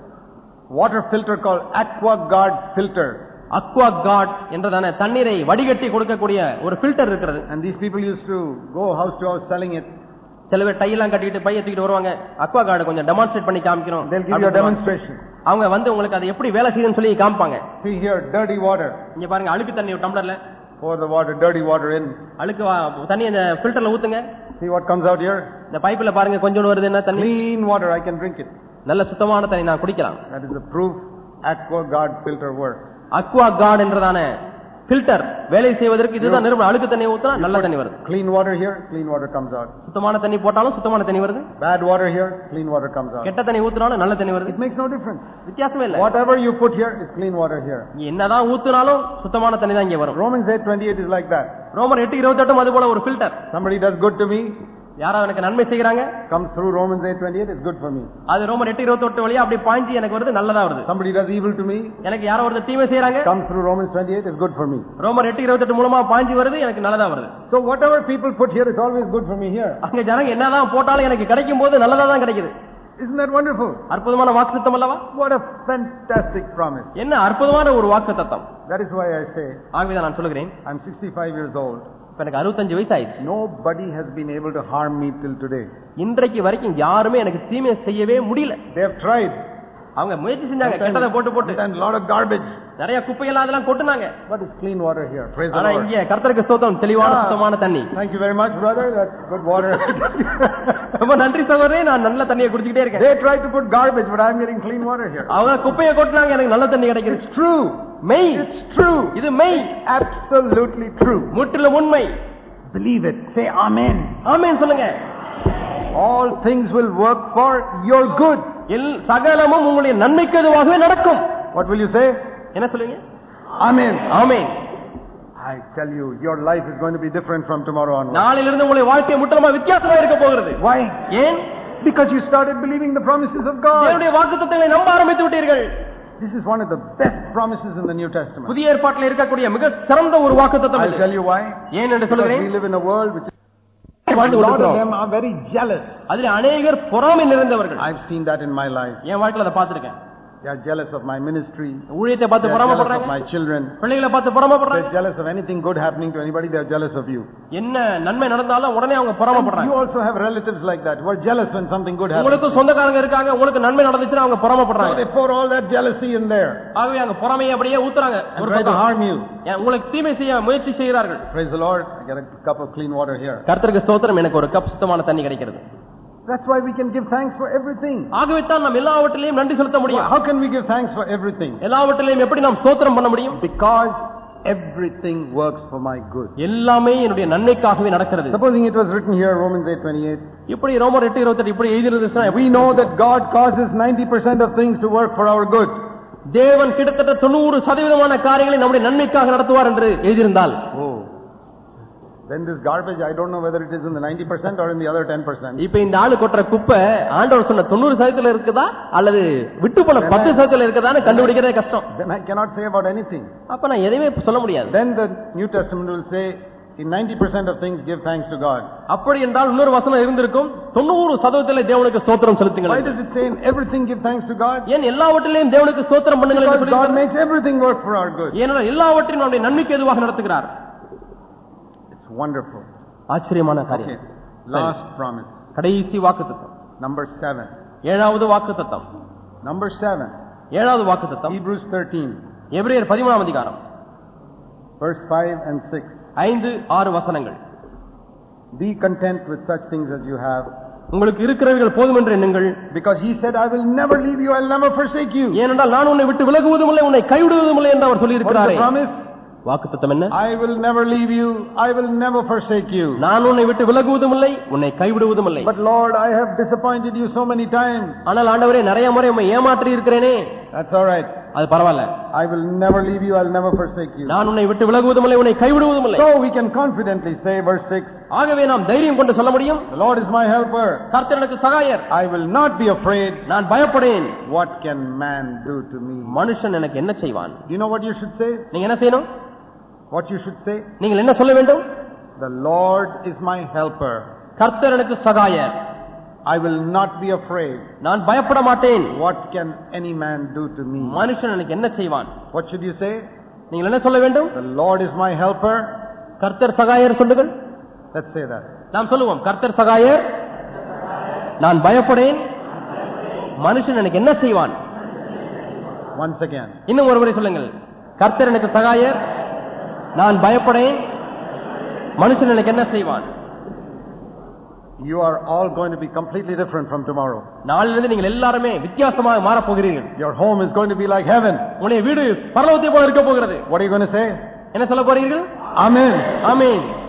water filter called AquaGuard filter. AquaGuard என்றதான தண்ணீரை வடிகட்டி கொடுக்கக்கூடிய ஒரு ஃபில்டர் இருக்கிறது. And these people used to go house to house selling it. சில பேர் டையெல்லாம் கட்டிட்டு பைய தூக்கிட்டு வருவாங்க. AquaGuard கொஞ்சம் டெமான்ஸ்ட்ரேட் பண்ணி காமிக்கிறோம். They'll give you a demonstration. அவங்க வந்து உங்களுக்கு அது எப்படி வேலை செய்யுதுன்னு சொல்லி காமிப்பாங்க. See here, dirty water. இங்க பாருங்க, அழுக்கு தண்ணி ஒரு டம்ளர்ல. Pour the water, dirty water in. அழுக்கு தண்ணி அந்த ஃபில்டர்ல ஊத்துங்க. See what comes out here? இந்த பைப்ல பாருங்க கொஞ்சம் வருது என்ன தண்ணி. Clean water, I can drink it. நல்ல சுத்தமான தண்ணி நான் குடிக்கலாம். That is the proof AquaGuard filter works. AquaGuard என்றதான ஃபில்டர் வேலை செய்வதற்கு இதுதான் நிரூபணம். அழுக்கு தண்ணி ஊத்தினா நல்ல தண்ணி வருது. Clean water here, clean water comes out. சுத்தமான தண்ணி போட்டாலும் சுத்தமான தண்ணி வருது. Bad water here, clean water comes out. கெட்ட தண்ணி ஊத்தினாலும் நல்ல தண்ணி வருது. It makes no difference. வித்தியாசமே இல்ல. Whatever you put here is clean water here. என்னதான் ஊத்தினாலும் சுத்தமான தண்ணி தான் இங்க வரும். Romans eight twenty-eight is like that. ரோமர் எட்டு இருபத்தெட்டு அது போல ஒரு filter. Somebody does good to me, யாராவது எனக்கு நன்மை செய்யறாங்க, comes through Romans eight twenty-eight, is good for me. அது ரோமர் எட்டு இருபத்தெட்டு வழியா அப்படி பாய்ஞ்சி எனக்கு வருது, நல்லதா வருது. Somebody does evil to me, எனக்கு யாரோ ஒருத்தர் தீமை செய்யறாங்க, comes through Romans twenty-eight, is good for me. ரோமர் எட்டு இருபத்தெட்டு மூலமா பாய்ஞ்சி வருது, எனக்கு நல்லதா வருது. So whatever people put here is always good for me here. அங்க ஜனங்க என்னதான் போட்டாலும் எனக்கு கிடைக்கும் போது நல்லதா தான் கிடைக்குது. Isn't that wonderful? அற்புதமான வாக்குத்தத்தம் அல்லவா? What a fantastic promise. என்ன அற்புதமான ஒரு வாக்குத்தத்தம். That is why I say, ஆகவே நான் சொல்கிறேன், I'm sixty-five years old. எனக்கு அறுபத்தஞ்சு வயசு ஆயிடுச்சு. Nobody has been able to harm me till today. இன்றைக்கு வரைக்கும் யாருமே எனக்கு தீமை செய்யவே முடியல. They have tried. அவங்க முயற்சி செஞ்சாங்க, கெட்டதை போட்டு போட்டு. And lot of garbage. நிறைய குப்பையெல்லாம் அதெல்லாம் கொட்டுனாங்க. But it's clean water here. Praise the Lord. ஆனா இங்க கர்த்தருக்கு ஸ்தோத்திரம், தெளிவான சுத்தமான தண்ணி. Thank you very much, brother. That's good water. ரொம்ப நன்றி சகோதரே, நான் நல்ல தண்ணியை குடிச்சிட்டே இருக்கேன். They tried to put garbage, but I'm getting clean water here. அவங்க குப்பையை கொட்டுனாங்க, எனக்கு நல்ல தண்ணி கிடைக்குது. It's true. மெய். It's true. இது மெய். Absolutely true. முற்றிலும் உண்மை. Believe it. Say amen. ஆமென் சொல்லுங்க. All things will work for your good. எல் சகலமும் உங்களுடைய நன்மைக்கு ஏதுவாகவே நடக்கும். What will you say? என்ன சொல்லுவீங்க? Amen. Amen. I tell you, your life is going to be different from tomorrow onwards. நாளையிலிருந்து உங்களுடைய வாழ்க்கை முற்றிலுமா வித்தியாசமா இருக்க போகிறது. Why? ஏன்? Because you started believing the promises of God. தேவனுடைய வாக்குத்தத்தங்களை நம்ப ஆரம்பித்து விட்டீர்கள். This is one of the best promises in the New Testament. புதிய ஏற்பாட்டில் இருக்கக்கூடிய மிக சிறந்த ஒரு வாக்குத்தத்தம் இது. I'll tell you why. ஏன் என்று சொல்கிறேன். We live in a world which a lot of them are very jealous. அதில் அநேகர் பொறாமை நிறைந்தவர்கள். I've seen that in my life. என் வாழ்க்கையில அதை பார்த்திருக்கேன். They are jealous of my ministry. ஊழியத்தை பார்த்து பொறாமைப்படுறாங்க. My children. பிள்ளைகளை பார்த்து பொறாமைப்படுறாங்க. They're jealous of anything good happening to anybody. They're jealous of you. என்ன நன்மை நடந்தாலும் உடனே அவங்க பொறாமைப்படுறாங்க. You also have relatives like that. Who are jealous when something good happens. உங்களுக்கு சொந்தக்காரங்க இருக்காங்க, உங்களுக்கு நன்மை நடந்துச்சுன்னா அவங்க பொறாமைப்படுறாங்க. So they pour all that jealousy in there. ஆகவே அவங்க பொறாமையை அப்படியே ஊத்துறாங்க. And try to harm you. உங்களுக்கு தீமை செய்ய முயற்சி செய்கிறார்கள். Praise the Lord. I get a cup of clean water here. கர்த்தருக்கு ஸ்தோத்திரம், எனக்கு ஒரு கப் சுத்தமான தண்ணி கிடைக்கிறது. That's why we can give thanks for everything. ஆகவே தான் நாம் எல்லாவற்றிலும் நன்றி செலுத்த முடியும். How can we give thanks for everything? எல்லாவற்றிலும் எப்படி நாம் ஸ்தோத்திரம் பண்ண முடியும்? Because everything works for my good. எல்லாமே என்னுடைய நன்மைக்காகவே நடக்கிறது. Supposing it was written here, Romans eight twenty-eight. இப்படி ரோமர் எட்டு இருபத்தெட்டு இப்படி எழுதியிருந்தா, we know that God causes ninety percent of things to work for our good. தேவன் கிட்டத்தட்ட தொண்ணூறு சதவீதமான காரியங்களை நம்முடைய நன்மைக்காக நடத்துவார் என்று எழுதியிருந்தால், oh, then this garbage, I don't know whether it is in the ninety percent or in the other ten percent. இப்ப இந்த ஆளு கொட்டுற குப்பை ஆண்டவர் சொன்ன தொண்ணூறு சதவீதத்துல இருக்குதா அல்லது விட்டு போன பத்து சதவீதத்துல இருக்குதான்னு கண்டுபிடிக்கிறதே கஷ்டம். Then I cannot say about anything. அப்ப நான் எதையுமே சொல்ல முடியாது. Then the New Testament will say, in ninety percent of things give thanks to God. அப்படி என்றால் இன்னொரு வசனம் இருந்திருக்கும், தொண்ணூறு சதவீதத்தில் தேவனுக்கு ஸ்தோத்திரம் செலுத்துங்கள். Why does it say in everything give thanks to God? ஏன் எல்லாவற்றிலும் தேவனுக்கு ஸ்தோத்திரம் பண்ணுங்கள் என்று Because God சொல்லியிருக்கிறது? makes everything work for our good. ஏனென்றால் எல்லாவற்றையும் நம்முடைய நன்மைக்கு ஏதுவாக நடத்துகிறார். It's wonderful. ஆச்சரியமான காரியம். Okay. Last promise. கடைசி வாக்குத்தத்தம். Number seven. ஏழாவது வாக்குத்தத்தம். Number seven. ஏழாவது வாக்குத்தத்தம். Hebrews thirteen. எபிரேயர் பதிமூன்றாம் அதிகாரம். Verse five and six. ஐந்து ஆறு வசனங்கள். Be content with such things as you have. உங்களுக்கு இருக்கிறவர்கள் போதும் என்று எண்ணுங்கள். Because he said, I will never leave you, I will never forsake you. ஏனென்றால் நான் உன்னை விட்டு விலகுவதும் இல்லை, உன்னை கைவிடுவதும் இல்லை என்று அவர் சொல்லி இருக்கிறாரே. What is the promise? வாக்குத்தத்தம் என்ன? I will never leave you, I will never forsake you. நான் உன்னை விட்டு விலகுவதும் இல்லை, உன்னை கைவிடுவதும் இல்லை. But Lord, I have disappointed you so many times. ஆனால் ஆண்டவரே நிறைய முறை உம்மை ஏமாற்றி இருக்கிறேனே. That's all right. அது பரவாயில்ல. I will never leave you, I'll never forsake you. நான் உன்னை விட்டு விலகுவதும் இல்லை, உன்னை கைவிடுவதும் இல்லை. So we can confidently say, verse six, ஆகவே நாம் தைரியம் கொண்டு சொல்ல முடியும், the Lord is my helper. கர்த்தர் எனக்கு சகாயர். I will not be afraid. நான் பயப்படேன். What can man do to me? மனுஷன் எனக்கு என்ன செய்வான்? You know what you should say? நீங்க என்ன செய்யணும்? What you should say? நீங்கள் என்ன சொல்ல வேண்டும்? The Lord is my helper. கர்த்தர் எனக்கு சகாயர். I will not be afraid. நான் பயப்பட மாட்டேன். What can any man do to me? மனுஷன் எனக்கு என்ன செய்வான்? What should you say? நீங்கள் என்ன சொல்ல வேண்டும்? The Lord is my helper. கர்த்தர் சகாயர் சொல்லுங்கள். Let's say that. நாம் சொல்லுவோம், கர்த்தர் சகாயர், நான் பயப்படேன், மனுஷன் எனக்கு என்ன செய்வான்? Once again. இன்னும் ஒருமுறை சொல்லுங்கள், கர்த்தர் எனக்கு சகாயர், நான் பயப்படேன், மனுஷன் எனக்கு என்ன செய்வான்? You are all going to be completely different from tomorrow. நாளிலிருந்து நீங்கள் எல்லாரும் வித்தியாசமாக மாற போகிறீர்கள். Your home is going to be like heaven. உங்களுடைய வீடு பரலோகத்தை போல இருக்க போகிறது. What are you going to say? என்ன சொல்ல போறீர்கள்? Amen. ஆமென்.